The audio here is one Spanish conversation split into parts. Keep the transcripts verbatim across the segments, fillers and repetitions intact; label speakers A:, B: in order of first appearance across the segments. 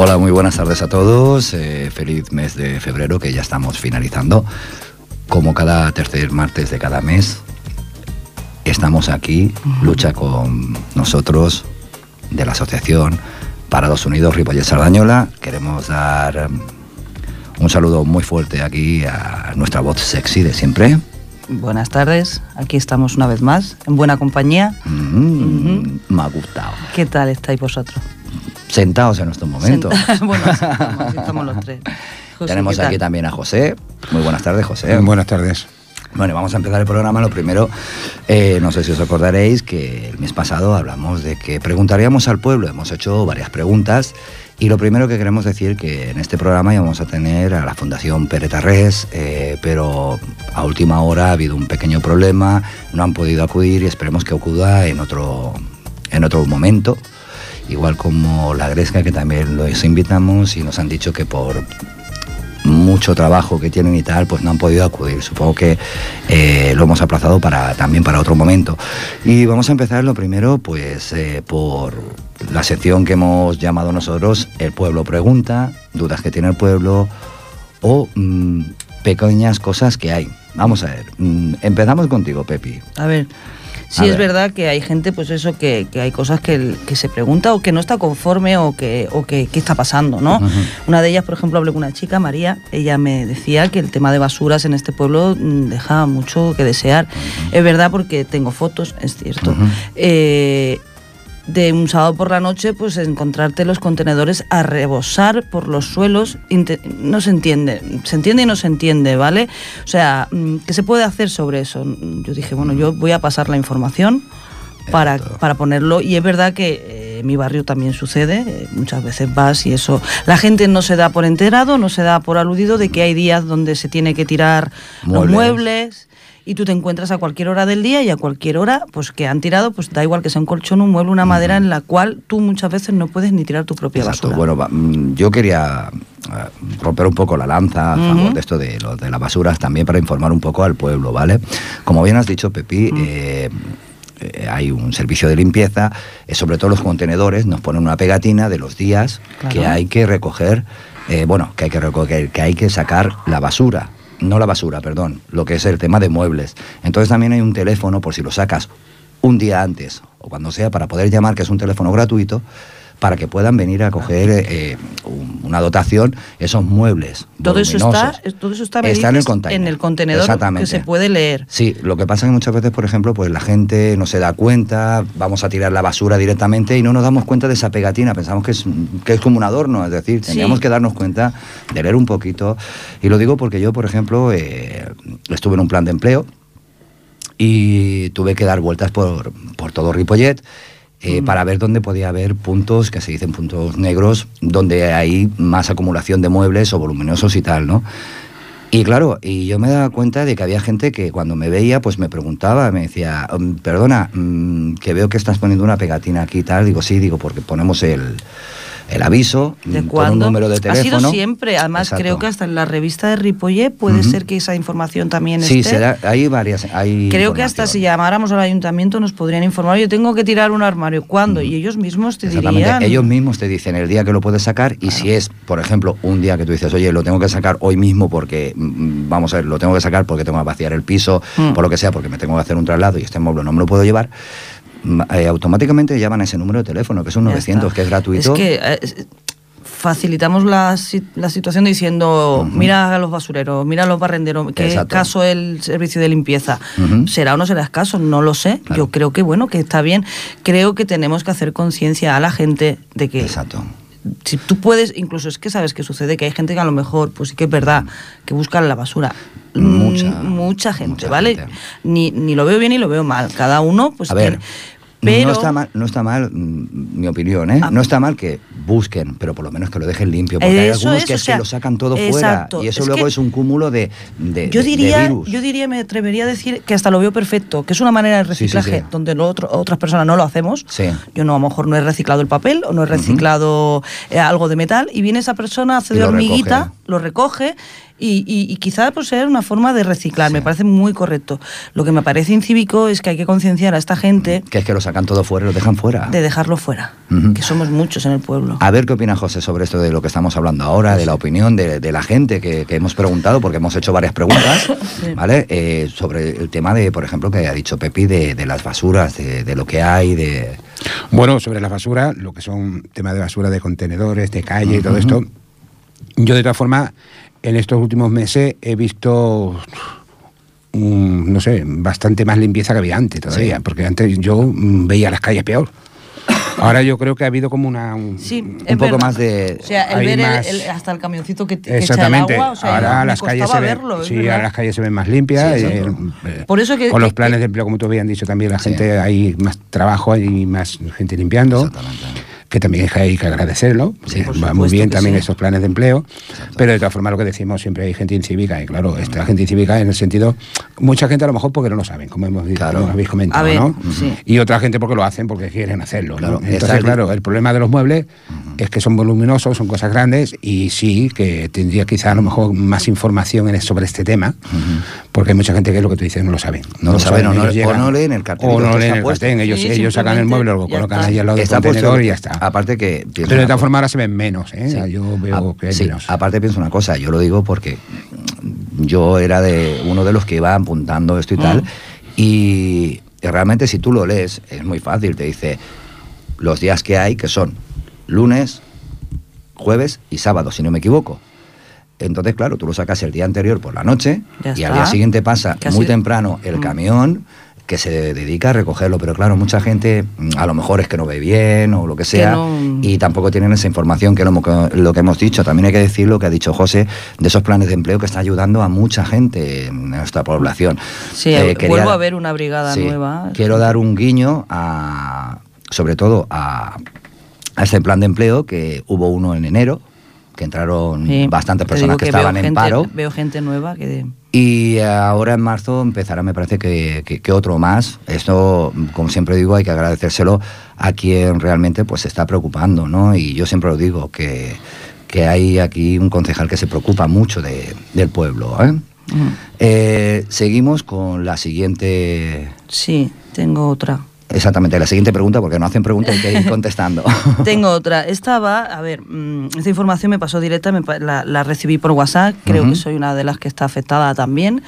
A: Hola, muy buenas tardes a todos. Eh, feliz mes de febrero, que ya estamos finalizando. Como cada tercer martes de cada mes, estamos aquí, lucha con nosotros de la Asociación Parados Unidos Ripollet Sardañola. Queremos dar un saludo muy fuerte aquí a nuestra voz sexy de siempre.
B: Buenas tardes, aquí estamos una vez más, en buena compañía.
A: Mm, uh-huh. Me ha gustado.
B: ¿Qué tal estáis vosotros?
A: Sentados en estos momentos.
B: Senta- bueno, estamos, estamos los tres. José,
A: Tenemos aquí también a José. Muy buenas tardes, José.
C: Buenas tardes.
A: Bueno, vamos a empezar el programa. Lo primero, eh, no sé si os acordaréis que el mes pasado hablamos de que preguntaríamos al pueblo. Hemos hecho varias preguntas y lo primero que queremos decir que en este programa íbamos a tener a la Fundación Pere Tarrés, eh, pero a última hora ha habido un pequeño problema, no han podido acudir y esperemos que acuda en otro, en otro momento. Igual como la Gresca, que también los invitamos y nos han dicho que por mucho trabajo que tienen y tal, pues no han podido acudir. Supongo que eh, lo hemos aplazado para, también para otro momento. Y vamos a empezar lo primero, pues eh, por la sección que hemos llamado nosotros El Pueblo Pregunta, dudas que tiene el pueblo o mmm, pequeñas cosas que hay. Vamos a ver, mmm, empezamos contigo, Pepi.
B: A ver... Sí, es verdad que hay gente, pues eso, que, que hay cosas que, que se pregunta o que no está conforme o que, o que qué está pasando, ¿no? Uh-huh. Una de ellas, por ejemplo, hablé con una chica, María, ella me decía que el tema de basuras en este pueblo deja mucho que desear. Uh-huh. Es verdad, porque tengo fotos, es cierto. Uh-huh. Eh, de un sábado por la noche, pues encontrarte los contenedores a rebosar por los suelos, no se entiende, se entiende y no se entiende, ¿vale? O sea, ¿qué se puede hacer sobre eso? Yo dije, bueno, yo voy a pasar la información para, para ponerlo, y es verdad que eh, en mi barrio también sucede, eh, muchas veces vas y eso, la gente no se da por enterado, no se da por aludido de que hay días donde se tiene que tirar muebles. los muebles, y tú te encuentras a cualquier hora del día y a cualquier hora, pues que han tirado, pues da igual que sea un colchón, un mueble, una madera, en la cual tú muchas veces no puedes ni tirar tu propia
A: Exacto.
B: basura.
A: Bueno, yo quería romper un poco la lanza a uh-huh. favor de esto de, lo, de las basuras, también para informar un poco al pueblo, ¿vale? Como bien has dicho, Pepi, uh-huh. eh, eh, hay un servicio de limpieza, eh, sobre todo los contenedores, nos ponen una pegatina de los días claro. que hay que recoger, eh, bueno, que hay que recoger, que hay que sacar la basura. No la basura, perdón, lo que es el tema de muebles. Entonces también hay un teléfono, por si lo sacas un día antes o cuando sea, para poder llamar, que es un teléfono gratuito, para que puedan venir a coger eh, una dotación, esos muebles.
B: Todo eso está, todo eso está, está en, el en el contenedor que se puede leer.
A: Sí, lo que pasa es que muchas veces, por ejemplo, pues la gente no se da cuenta, vamos a tirar la basura directamente y no nos damos cuenta de esa pegatina, pensamos que es, que es como un adorno, es decir, teníamos sí. que darnos cuenta de leer un poquito. Y lo digo porque yo, por ejemplo, eh, estuve en un plan de empleo y tuve que dar vueltas por, por todo Ripollet, Eh, mm. para ver dónde podía haber puntos, que se dicen puntos negros, donde hay más acumulación de muebles o voluminosos y tal, ¿no? Y claro, y yo me daba cuenta de que había gente que cuando me veía, pues me preguntaba, me decía, perdona, mmm, que veo que estás poniendo una pegatina aquí y tal. Digo, sí, digo, porque ponemos el... el aviso,
B: ¿de
A: con un número de teléfono.
B: Ha sido siempre, además Exacto. creo que hasta en la revista de Ripollet puede uh-huh. ser que esa información también
A: sí,
B: esté.
A: Sí, será, hay varias. Hay
B: creo que hasta si llamáramos al ayuntamiento nos podrían informar, yo tengo que tirar un armario, ¿cuándo? Uh-huh. Y ellos mismos te dirían...
A: Ellos mismos te dicen el día que lo puedes sacar y claro. si es, por ejemplo, un día que tú dices, oye, lo tengo que sacar hoy mismo porque, vamos a ver, lo tengo que sacar porque tengo que vaciar el piso, uh-huh. por lo que sea, porque me tengo que hacer un traslado y este mueble no me lo puedo llevar, eh, automáticamente llaman a ese número de teléfono, que es un novecientos, que es gratuito.
B: Es que... Eh, facilitamos la, la situación diciendo uh-huh. mira a los basureros, mira a los barrenderos, ¿qué Exacto. caso el servicio de limpieza? Uh-huh. ¿Será o no será escaso? No lo sé. Claro. Yo creo que bueno, que está bien. Creo que tenemos que hacer conciencia a la gente de que
A: Exacto.
B: si tú puedes, incluso es que sabes que sucede que hay gente que a lo mejor, pues sí que es verdad, que buscan la basura.
A: Mucha,
B: mucha gente,
A: mucha
B: ¿vale?
A: Gente.
B: Ni, ni lo veo bien ni lo veo mal. Cada uno, pues
A: a ver,
B: pero...
A: no está mal, no está mal, mi opinión, ¿eh? Ah, no está mal que busquen, pero por lo menos que lo dejen limpio, porque hay algunos es, que, o sea, que lo sacan todo exacto, fuera y eso es luego es un cúmulo de, de,
B: yo diría,
A: de virus.
B: Yo diría, me atrevería a decir que hasta lo veo perfecto, que es una manera de reciclaje sí, sí, sí. donde lo otro, otras personas no lo hacemos.
A: Sí.
B: Yo no, a lo mejor no he reciclado el papel o no he reciclado uh-huh. eh, algo de metal y viene esa persona, hace de hormiguita, recoge. lo recoge y, y, y quizá pues sea una forma de reciclar,
A: sí.
B: me parece muy correcto. Lo que me parece incívico es que hay que concienciar a esta gente...
A: Que es que lo sacan todo fuera y lo dejan fuera.
B: De dejarlo fuera, uh-huh. que somos muchos en el pueblo.
A: A ver qué opina José sobre esto de lo que estamos hablando ahora, de la opinión de, de la gente que, que hemos preguntado, porque hemos hecho varias preguntas, sí. ¿vale? Eh, sobre el tema de, por ejemplo, que ha dicho Pepi, de, de las basuras, de, de lo que hay, de...
C: Bueno, sobre las basuras, lo que son temas de basura de contenedores, de calle uh-huh. y todo esto, yo de todas formas, en estos últimos meses he visto... Um, no sé, bastante más limpieza que había antes todavía, sí. porque antes yo um, veía las calles peor. Ahora yo creo que ha habido como una un,
B: sí,
A: un poco
B: verdad.
A: más de...
B: O sea, el ver
C: más...
B: el, el, hasta el camioncito que, que
C: exactamente.
B: echa el agua, o sea,
C: ahora
B: me
C: las calles se ven,
B: verlo,
C: sí, ahora las calles se ven más limpias. Sí, eh, eh,
B: Por eso que,
C: con
B: que,
C: los planes
B: que,
C: de empleo, como tú habías dicho también, la
A: sí.
C: gente, hay más trabajo, hay más gente limpiando. Que también hay que agradecerlo, sí, va muy bien también sí. esos planes de empleo, pero de todas formas lo que decimos, siempre hay gente incívica, y claro, esta gente incívica en el sentido, mucha gente a lo mejor porque no lo saben, como hemos claro. como habéis comentado, ver, ¿no? Sí. Y otra gente porque lo hacen porque quieren hacerlo, claro. ¿no? Entonces, claro, el problema de los muebles uh-huh. es que son voluminosos, son cosas grandes, y sí que tendría quizá a lo mejor más información en, sobre este tema, uh-huh. porque hay mucha gente que es lo que tú dices, no lo saben.
A: No, no lo saben, o no, o no leen el cartel.
C: O no leen el cartel, ellos, sí, ellos sacan el mueble, lo colocan ahí al lado del contenedor y ya está.
A: Aparte que...
C: Pero de todas formas ahora se ven menos, ¿eh? Sí. Yo veo
A: A,
C: que hay
A: sí.
C: menos.
A: Aparte pienso una cosa, yo lo digo porque yo era de uno de los que iba apuntando esto y mm. tal, y, y realmente si tú lo lees, es muy fácil, te dice los días que hay, que son lunes, jueves y sábado, si no me equivoco. Entonces, claro, tú lo sacas el día anterior por la noche ya y está. Al día siguiente pasa Casi. muy temprano el mm. camión que se dedica a recogerlo, pero claro, mucha gente a lo mejor es que no ve bien o lo que sea, que no... y tampoco tienen esa información, que lo, lo que hemos dicho. También hay que decir lo que ha dicho José, de esos planes de empleo que está ayudando a mucha gente en nuestra población.
B: Sí, eh, quería, vuelvo a ver una brigada sí, nueva.
A: Quiero dar un guiño a, sobre todo a, a este plan de empleo, que hubo uno en enero, que entraron sí, bastantes personas que, que estaban en
B: gente,
A: paro.
B: Veo gente nueva que...
A: Y ahora en marzo empezará, me parece que, que, que otro más. Esto, como siempre digo, hay que agradecérselo a quien realmente pues se está preocupando, ¿no? Y yo siempre lo digo, que, que hay aquí un concejal que se preocupa mucho de, del pueblo, ¿eh? Uh-huh. Eh, seguimos con la siguiente...
B: Sí, tengo otra.
A: Exactamente, la siguiente pregunta, porque no hacen preguntas, hay que ir contestando.
B: Tengo otra. Esta va, a ver, esta información me pasó directa, me, la, la recibí por WhatsApp, creo uh-huh. que soy una de las que está afectada también.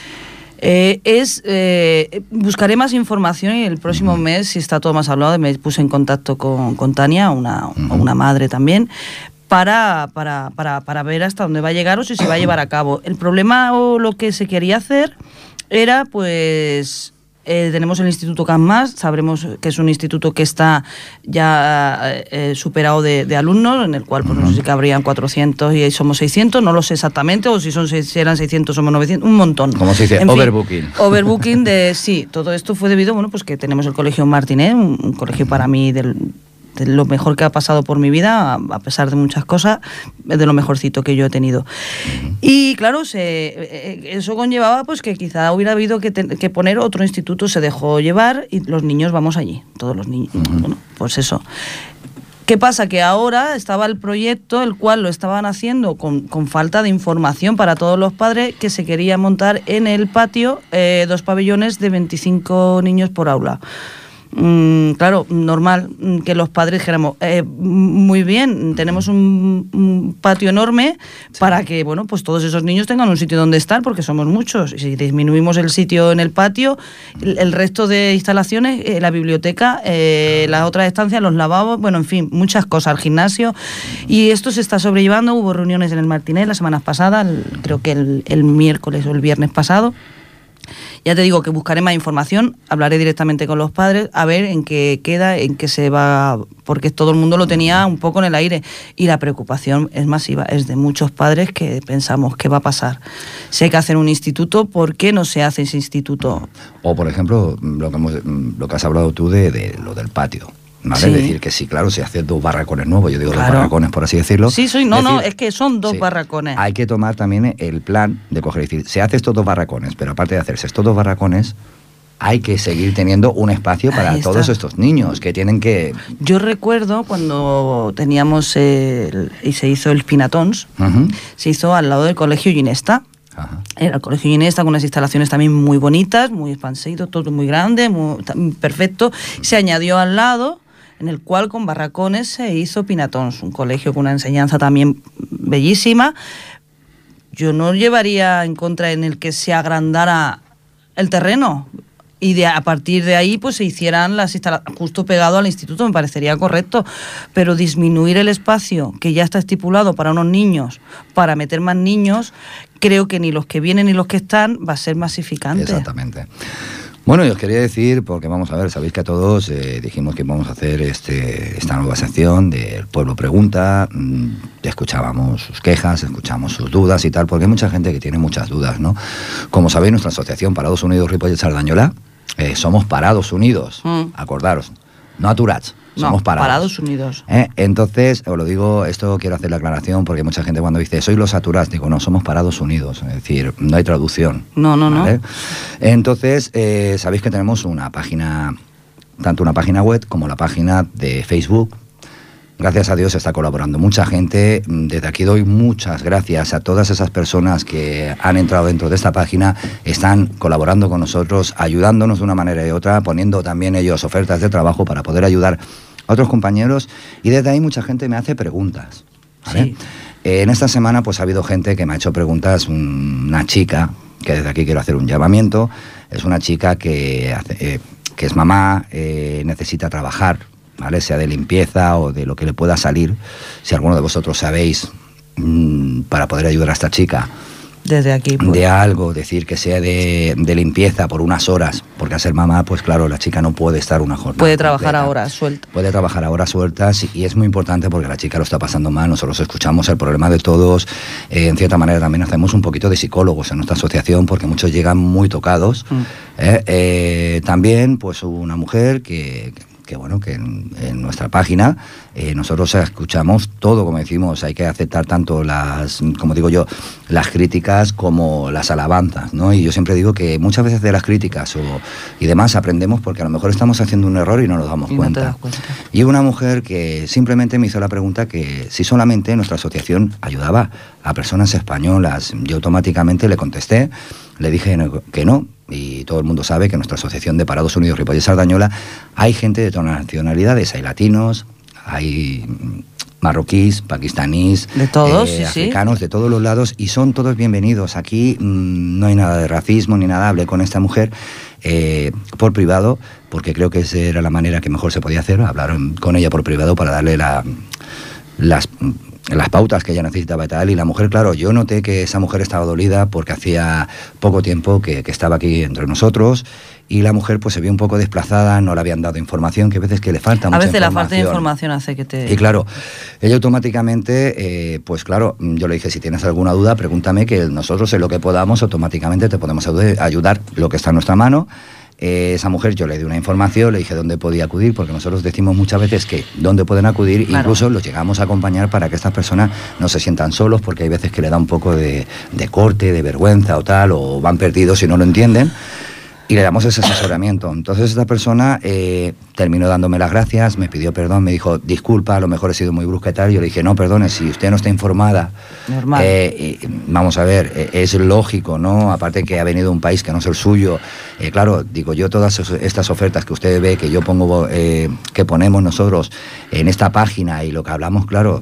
B: Eh, es, eh, buscaré más información y el próximo uh-huh. mes, si está todo más hablado, me puse en contacto con, con Tania, una, uh-huh. una madre también, para, para, para, para ver hasta dónde va a llegar o si se va a llevar a cabo. El problema o lo que se quería hacer era, pues... Eh, tenemos el Instituto CAMMAS, sabremos que es un instituto que está ya eh, superado de, de alumnos, en el cual pues, uh-huh. no sé si cabrían cuatrocientos y somos seiscientos, no lo sé exactamente, o si son si eran seiscientos somos novecientos, un montón.
A: Como se dice, en overbooking.
B: Fin, overbooking de, sí, todo esto fue debido, bueno, pues que tenemos el Colegio Martinet, un, un colegio para mí del... de lo mejor que ha pasado por mi vida, a pesar de muchas cosas, de lo mejorcito que yo he tenido. Y claro, se, eso conllevaba pues que quizá hubiera habido que, te, que poner otro instituto, se dejó llevar y los niños vamos allí, todos los niños. Uh-huh. Bueno, pues eso. ¿Qué pasa? Que ahora estaba el proyecto, el cual lo estaban haciendo con, con falta de información para todos los padres, que se quería montar en el patio eh, dos pabellones de veinticinco niños por aula. Mm, claro, normal que los padres dijéramos, eh, muy bien, tenemos un, un patio enorme sí. para que, bueno, pues todos esos niños tengan un sitio donde estar, porque somos muchos. Y si disminuimos el sitio en el patio, el, el resto de instalaciones, eh, la biblioteca, eh, las otras estancias, los lavabos, bueno, en fin, muchas cosas, el gimnasio. Y esto se está sobrellevando. Hubo reuniones en el Martinet las semanas pasadas, el, creo que el, el miércoles o el viernes pasado. Ya te digo que buscaré más información, hablaré directamente con los padres, a ver en qué queda, en qué se va, porque todo el mundo lo tenía un poco en el aire y la preocupación es masiva, es de muchos padres que pensamos qué va a pasar. Si hay que hacer un instituto, ¿por qué no se hace ese instituto?
A: O por ejemplo, lo que, hemos, lo que has hablado tú de, de lo del patio. ¿Vale? Sí. Es decir, que sí, claro, se hace dos barracones nuevos, yo digo claro. dos barracones, por así decirlo.
B: Sí, soy, no,
A: decir,
B: no, es que son dos sí, barracones.
A: Hay que tomar también el plan de coger y decir, se hace estos dos barracones, pero aparte de hacerse estos dos barracones, hay que seguir teniendo un espacio para todos estos niños que tienen que...
B: Yo recuerdo cuando teníamos el, y se hizo el Pinatons, uh-huh. se hizo al lado del Colegio Ginesta. Ajá. Era el Colegio Ginesta con unas instalaciones también muy bonitas, muy expansivo, todo muy grande, muy perfecto. Se añadió al lado, en el cual con barracones se hizo Pinatons, un colegio con una enseñanza también bellísima. Yo no llevaría en contra en el que se agrandara el terreno y de, a partir de ahí pues se hicieran las instalaciones justo pegado al instituto, me parecería correcto, pero disminuir el espacio que ya está estipulado para unos niños, para meter más niños, creo que ni los que vienen ni los que están va a ser masificante.
A: Exactamente. Bueno, yo os quería decir, porque vamos a ver, sabéis que a todos eh, dijimos que vamos a hacer este, esta nueva sección del Pueblo Pregunta, mmm, escuchábamos sus quejas, escuchamos sus dudas y tal, porque hay mucha gente que tiene muchas dudas, ¿no? Como sabéis, nuestra asociación Parados Unidos Ripollet Sardañola, eh, somos Parados Unidos, mm. acordaros, no aturats. Somos
B: no,
A: parados.
B: parados unidos.
A: ¿Eh? Entonces, os lo digo, esto quiero hacer la aclaración porque mucha gente cuando dice, soy los aturats, digo, no, somos parados unidos. Es decir, no hay traducción.
B: No, no, ¿vale?
A: no. Entonces, eh, sabéis que tenemos una página, tanto una página web como la página de Facebook. Gracias a Dios está colaborando mucha gente. Desde aquí doy muchas gracias a todas esas personas que han entrado dentro de esta página, están colaborando con nosotros, ayudándonos de una manera y otra, poniendo también ellos ofertas de trabajo para poder ayudar a otros compañeros, y desde ahí mucha gente me hace preguntas, ¿vale? Sí. Eh, en esta semana pues ha habido gente que me ha hecho preguntas, una chica, que desde aquí quiero hacer un llamamiento, es una chica que, hace, eh, que es mamá, eh, necesita trabajar, ¿vale? Sea de limpieza o de lo que le pueda salir. Si alguno de vosotros sabéis mmm, para poder ayudar a esta chica
B: desde aquí pues.
A: de algo, decir que sea de, de limpieza por unas horas, porque al ser mamá pues claro, la chica no puede estar una jornada
B: puede trabajar
A: completa.
B: a horas sueltas
A: puede trabajar a horas sueltas y es muy importante porque la chica lo está pasando mal. Nosotros escuchamos el problema de todos, eh, en cierta manera también hacemos un poquito de psicólogos en nuestra asociación porque muchos llegan muy tocados. mm. eh, eh, también pues una mujer que, que que bueno, que en, en nuestra página eh, nosotros escuchamos todo, como decimos, hay que aceptar tanto las, como digo yo, las críticas como las alabanzas, ¿no? Y yo siempre digo que muchas veces de las críticas o, y demás aprendemos porque a lo mejor estamos haciendo un error y no nos damos
B: y
A: cuenta.
B: No te das cuenta.
A: Y una mujer que simplemente me hizo la pregunta que si solamente nuestra asociación ayudaba a personas españolas, yo automáticamente le contesté, le dije que no, y todo el mundo sabe que en nuestra asociación de Parados Unidos Ripollet Sardañola hay gente de todas las nacionalidades, hay latinos, hay marroquíes, pakistaníes,
B: de todos,
A: eh,
B: sí,
A: africanos,
B: sí.
A: de todos los lados, y son todos bienvenidos. Aquí mmm, no hay nada de racismo ni nada. Hablé con esta mujer eh, por privado, porque creo que esa era la manera que mejor se podía hacer, hablar con ella por privado para darle la, las... las pautas que ella necesitaba y tal, y la mujer, claro, yo noté que esa mujer estaba dolida porque hacía poco tiempo que, que estaba aquí entre nosotros, y la mujer pues se vio un poco desplazada, no le habían dado información, que a veces que le falta mucha información.
B: A veces la falta de información hace que te...
A: Y claro, ella automáticamente, eh, pues claro, yo le dije, si tienes alguna duda, pregúntame, que nosotros en lo que podamos automáticamente te podemos ayudar lo que está en nuestra mano. Eh, esa mujer yo le di una información, le dije dónde podía acudir, porque nosotros decimos muchas veces que dónde pueden acudir, claro. Incluso los llegamos a acompañar para que estas personas no se sientan solos, porque hay veces que le da un poco de, de corte, de vergüenza o tal, o van perdidos y no lo entienden, y le damos ese asesoramiento. Entonces esta persona eh, terminó dándome las gracias, me pidió perdón, me dijo, disculpa, a lo mejor he sido muy brusca y tal. Yo le dije, no, perdone, si usted no está informada,
B: normal.
A: Eh, eh, vamos a ver, eh, es lógico, ¿no? Aparte que ha venido de un país que no es el suyo. Eh, claro, digo yo, todas estas ofertas que usted ve, que yo pongo, eh, que ponemos nosotros en esta página y lo que hablamos, claro,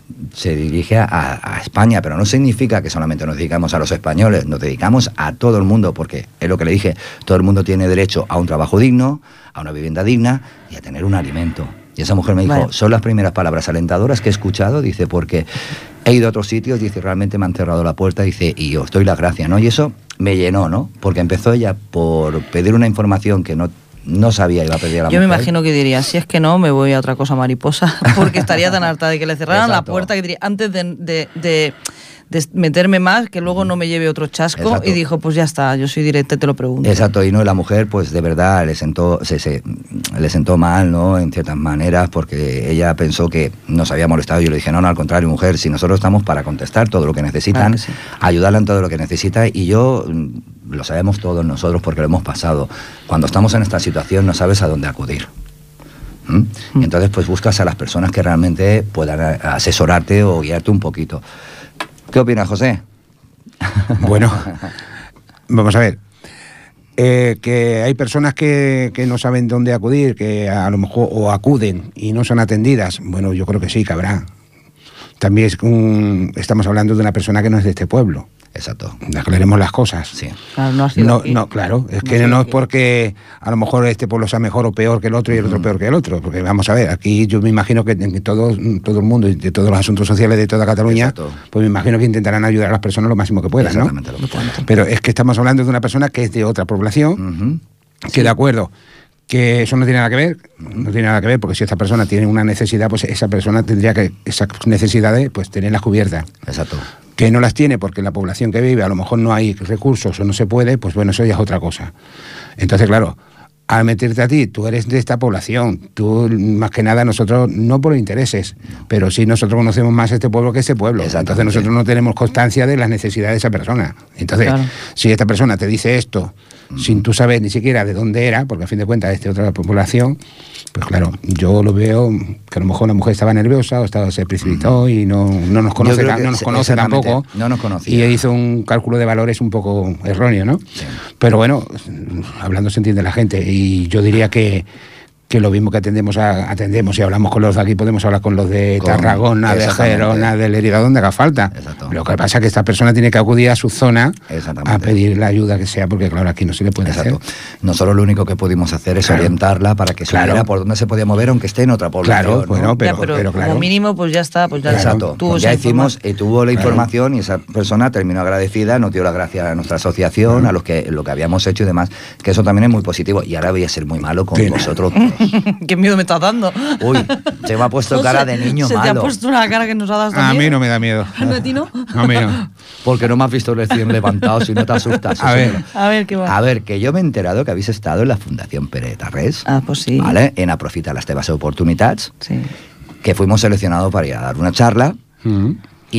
A: se dirige a, a España, pero no significa que solamente nos dedicamos a los españoles, nos dedicamos a todo el mundo, porque es lo que le dije, todo el mundo tiene derecho a un trabajo digno, a una vivienda digna y a tener un alimento. Y esa mujer me dijo, bueno, son las primeras palabras alentadoras que he escuchado, dice, porque he ido a otros sitios, dice, realmente me han cerrado la puerta, dice, y os doy las gracias, ¿no? Y eso me llenó, ¿no? Porque empezó ella por pedir una información que no no sabía, iba a pedir a la
B: Yo
A: mujer.
B: me imagino que diría, si es que no, me voy a otra cosa mariposa, porque estaría tan harta de que le cerraran
A: Exacto.
B: la puerta, que diría, antes de, de, de, de meterme más, que luego no me lleve otro chasco. Exacto. Y dijo, pues ya está, yo soy directa, te lo pregunto.
A: Exacto, y no, y la mujer, pues de verdad, le sentó, se, se, le sentó mal, ¿no? En ciertas maneras, porque ella pensó que nos había molestado. Yo le dije, no, no, al contrario, mujer, si nosotros estamos para contestar todo lo que necesitan, claro que sí. Ayudarla en todo lo que necesita, y yo lo sabemos todos nosotros porque lo hemos pasado. Cuando estamos en esta situación no sabes a dónde acudir. ¿Mm? Mm. Entonces pues buscas a las personas que realmente puedan asesorarte o guiarte un poquito. ¿Qué opinas, José?
C: Bueno, vamos a ver. Eh, que hay personas que, que no saben dónde acudir, que a lo mejor o acuden y no son atendidas. Bueno, yo creo que sí, que habrá. También es un, estamos hablando de una persona que no es de este pueblo.
A: Exacto.
C: Aclaremos las cosas.
A: Sí.
B: Claro, no, ha sido
C: no,
B: aquí.
C: no, claro, es
B: no
C: que no es
B: aquí.
C: porque a lo mejor este pueblo sea mejor o peor que el otro y el otro uh-huh. peor que el otro, porque vamos a ver, aquí yo me imagino que en todo, todo el mundo y de todos los asuntos sociales de toda Cataluña, Exacto. pues me imagino que intentarán ayudar a las personas lo máximo que puedan, ¿no?
A: Lo que puedan.
C: Pero es que estamos hablando de una persona que es de otra población, uh-huh. que sí. de acuerdo, que eso no tiene nada que ver, no tiene nada que ver, porque si esta persona tiene una necesidad, pues esa persona tendría que, esas necesidades, pues tenerlas cubiertas.
A: Exacto.
C: Que no las tiene porque en la población que vive a lo mejor no hay recursos o no se puede, pues bueno, eso ya es otra cosa. Entonces, claro, al meterte a ti, tú eres de esta población, tú más que nada nosotros, no por intereses, pero sí nosotros conocemos más este pueblo que ese pueblo. Entonces nosotros no tenemos constancia de las necesidades de esa persona. Entonces, claro. si esta persona te dice esto, mm. sin tú saber ni siquiera de dónde era, porque a fin de cuentas es de otra población, pues claro, yo lo veo que a lo mejor la mujer estaba nerviosa o estaba, se precipitó mm. y no, no nos conoce, no nos conoce tampoco.
A: No nos conocía.
C: Y hizo un cálculo de valores un poco erróneo, ¿no? Sí. Pero bueno, hablando se entiende la gente. Y yo diría que, que lo mismo que atendemos a, atendemos y hablamos con los de aquí, podemos hablar con los de con, Tarragona, de Gerona, de Lérida, donde haga falta. Lo que pasa es que esta persona tiene que acudir a su zona a pedir la ayuda que sea, porque claro, aquí no se le puede
A: Exacto.
C: hacer.
A: Nosotros lo único que pudimos hacer es claro. orientarla para que supiera claro. por dónde se podía mover, aunque esté en otra población.
C: Claro, bueno,
A: ¿no?
C: pero,
B: ya, pero,
C: pero claro.
B: como mínimo, pues ya está. Pues ya
A: Exacto.
B: tuvo
A: pues ya hicimos, y tuvo la
C: claro.
A: información y esa persona terminó agradecida, nos dio las gracias a nuestra asociación, claro. a los que, lo que habíamos hecho y demás, que eso también es muy positivo. Y ahora voy a ser muy malo con sí. vosotros.
B: Qué miedo me estás dando.
A: Uy, se me ha puesto José, cara de niño
B: se
A: malo.
B: Se te ha puesto una cara que nos ha dado
C: A miedo. mí no me da miedo.
B: ¿A ti no?
C: A mí no.
A: Porque no me has visto recién levantado, si no te asustas.
C: A ver.
B: A ver, ¿qué va?
A: A ver, que yo me he enterado que habéis estado en la Fundación Pere Tarrés.
B: Ah, pues sí.
A: ¿Vale? En Aprofita las teves oportunidades.
B: Sí.
A: Que fuimos seleccionados para ir a dar una charla.
C: Mm.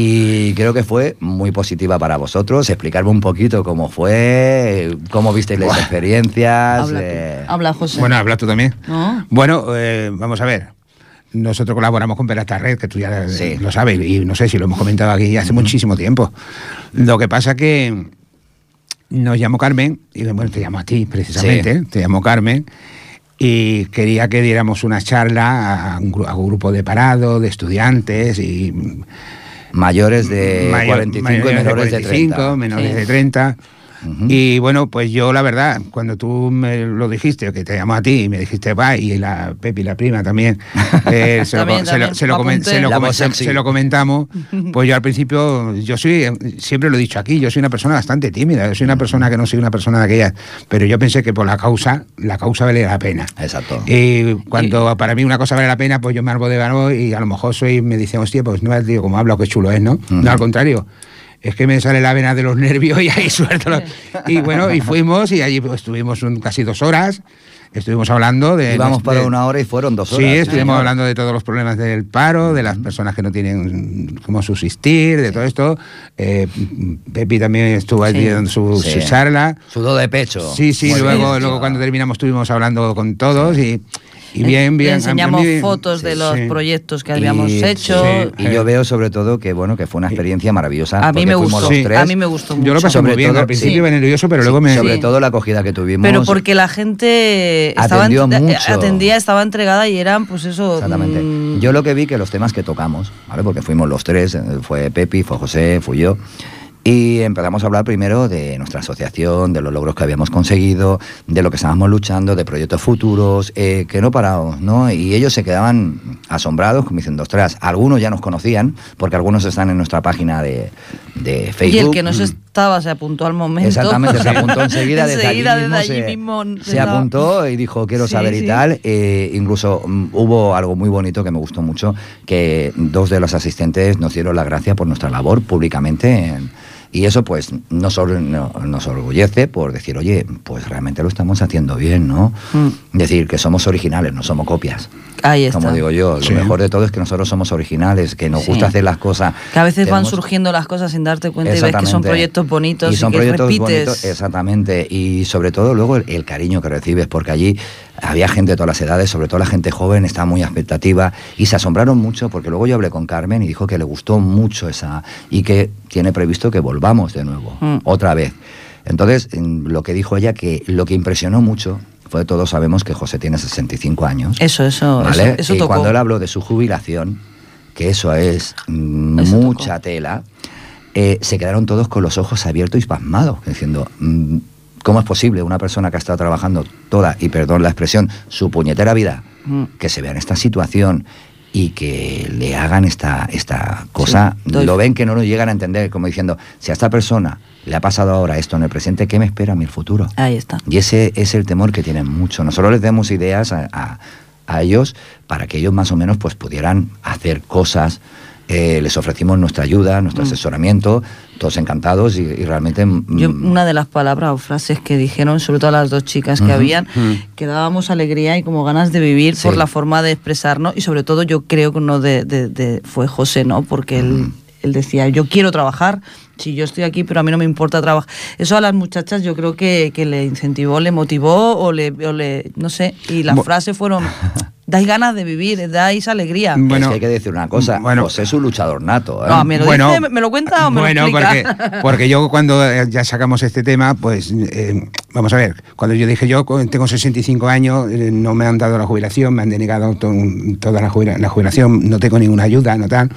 A: Y creo que fue muy positiva para vosotros. Explicarme un poquito cómo fue, cómo visteis las experiencias.
B: Habla,
A: eh...
B: Habla, José.
C: Bueno, habla tú también.
B: ¿No?
C: Bueno, eh, vamos a ver. Nosotros colaboramos con Pere Tarrés, que tú ya sí. lo sabes, y no sé si lo hemos comentado aquí hace uh-huh. muchísimo tiempo. Lo que pasa que nos llamó Carmen, y bueno, te llamo a ti precisamente, sí. te llamó Carmen, y quería que diéramos una charla a un, a un grupo de parados, de estudiantes y...
A: Mayores de mayor, cuarenta y cinco y menores de treinta.
C: Menores
B: sí.
C: de treinta. Uh-huh. Y bueno, pues yo la verdad, cuando tú me lo dijiste, que te llamó a ti y me dijiste va, y la Pepi, la prima también, eh, se, también, lo, también, se, lo, se, lo coment, se, lo coment, se, se lo comentamos, pues yo al principio, yo soy, siempre lo he dicho aquí, yo soy una persona bastante tímida, yo soy una persona que no soy una persona de aquellas, pero yo pensé que por la causa, la causa valía la pena.
A: Exacto.
C: Y cuando y... para mí una cosa vale la pena, pues yo me armo de valor y a lo mejor soy, me dicen, hostia, pues no, tío, como habla, qué chulo es, ¿no? Uh-huh. No, al contrario. Es que me sale la vena de los nervios y ahí suelto. Los... Y bueno, y fuimos y allí pues, estuvimos un, casi dos horas. Estuvimos hablando de...
A: Íbamos para
C: de,
A: una hora y fueron dos horas.
C: Sí, estuvimos ¿sí? hablando de todos los problemas del paro, de las personas que no tienen cómo subsistir, de sí. todo esto. Eh, Pepi también estuvo allí sí. dando su, sí. su charla.
A: Sudó de pecho.
C: Sí, sí,
A: Muy
C: luego,
A: bien,
C: luego cuando terminamos estuvimos hablando con todos y... Y bien, bien.
B: Le enseñamos
C: mí,
B: fotos
C: sí,
B: de los
C: sí.
B: proyectos que habíamos
A: y,
B: hecho.
A: Sí, y yo veo sobre todo que bueno que fue una experiencia maravillosa.
B: A mí me gustó.
A: Los tres.
B: A mí me gustó mucho.
C: Yo lo pasé
A: sobre
C: muy bien.
A: Todo,
C: al principio
A: sí.
C: iba nervioso, pero
A: sí,
C: luego me.
A: Sobre
B: sí.
A: todo la acogida que tuvimos.
B: Pero porque la gente estaba
A: atendió
B: ent
A: mucho.
B: atendía, estaba entregada y eran, pues eso.
A: Exactamente.
B: Mmm...
A: Yo lo que vi que los temas que tocamos, ¿vale? Porque fuimos los tres, fue Pepi, fue José, fui yo. Y empezamos a hablar primero de nuestra asociación, de los logros que habíamos conseguido, de lo que estábamos luchando, de proyectos futuros, eh, que no parábamos, ¿no? Y ellos se quedaban asombrados, como diciendo, ostras, algunos ya nos conocían, porque algunos están en nuestra página de, de Facebook.
B: Y el que no se estaba se apuntó al momento.
A: Exactamente, se apuntó enseguida, desde
B: enseguida
A: allí mismo,
B: desde allí
A: se,
B: mismo
A: se, se apuntó y dijo, quiero sí, saber sí. y tal. Eh, incluso um, hubo algo muy bonito que me gustó mucho, que dos de los asistentes nos dieron la gracia por nuestra labor públicamente en... Y eso pues nos, no, nos orgullece por decir, oye, pues realmente lo estamos haciendo bien, ¿no? Mm. Decir que somos originales, no somos copias.
B: Ahí está.
A: Como digo yo,
C: sí.
A: Lo mejor de todo es que nosotros somos originales, que nos sí. gusta hacer las cosas.
B: Que a veces
A: tenemos...
B: van surgiendo las cosas sin darte cuenta y ves que son proyectos bonitos y,
A: y son
B: que
A: proyectos
B: repites.
A: Bonitos, exactamente. Y sobre todo luego el, el cariño que recibes, porque allí había gente de todas las edades, sobre todo la gente joven, estaba muy expectativa y se asombraron mucho porque luego yo hablé con Carmen y dijo que le gustó mucho esa y que tiene previsto que volvamos de nuevo, mm. otra vez. Entonces, lo que dijo ella, que lo que impresionó mucho fue, todos sabemos que José tiene sesenta y cinco años.
B: Eso, eso,
A: ¿vale?
B: eso, eso
A: y
B: tocó.
A: Cuando él habló de su jubilación, que eso es mm,
B: eso
A: mucha
B: tocó.
A: tela, eh, se quedaron todos con los ojos abiertos y pasmados, diciendo, mm, ¿cómo es posible una persona que ha estado trabajando toda, y perdón la expresión, su puñetera vida, mm. que se vea en esta situación y que le hagan esta, esta cosa, sí, lo ven que no lo llegan a entender, como diciendo, si a esta persona le ha pasado ahora esto en el presente, ¿qué me espera a mí el futuro?
B: Ahí está.
A: Y ese es el temor que tienen mucho. Nosotros les demos ideas a, a, a ellos para que ellos más o menos pues pudieran hacer cosas. Eh, les ofrecimos nuestra ayuda, nuestro mm. asesoramiento, todos encantados y, y realmente...
B: Yo, una de las palabras o frases que dijeron, sobre todo las dos chicas que uh-huh, habían, uh-huh. que dábamos alegría y como ganas de vivir sí. por la forma de expresarnos, y sobre todo yo creo que uno de, de, de fue José, ¿no? Porque uh-huh. él, él decía, yo quiero trabajar, si yo estoy aquí, pero a mí no me importa trabajar. Eso a las muchachas yo creo que, que le incentivó, le motivó o le, o le no sé, y las Bo- frases fueron... Dais ganas de vivir, dais alegría.
A: Bueno, es que hay que decir una cosa,
C: bueno,
A: José es un luchador nato. ¿eh?
B: No, ¿me lo,
C: bueno,
B: dice, ¿me lo cuenta o me
C: bueno,
B: lo explica?
C: Porque, porque yo cuando ya sacamos este tema, pues eh, vamos a ver, cuando yo dije yo tengo sesenta y cinco años, eh, no me han dado la jubilación, me han denegado to, toda la, jubila, la jubilación, no tengo ninguna ayuda, no tal.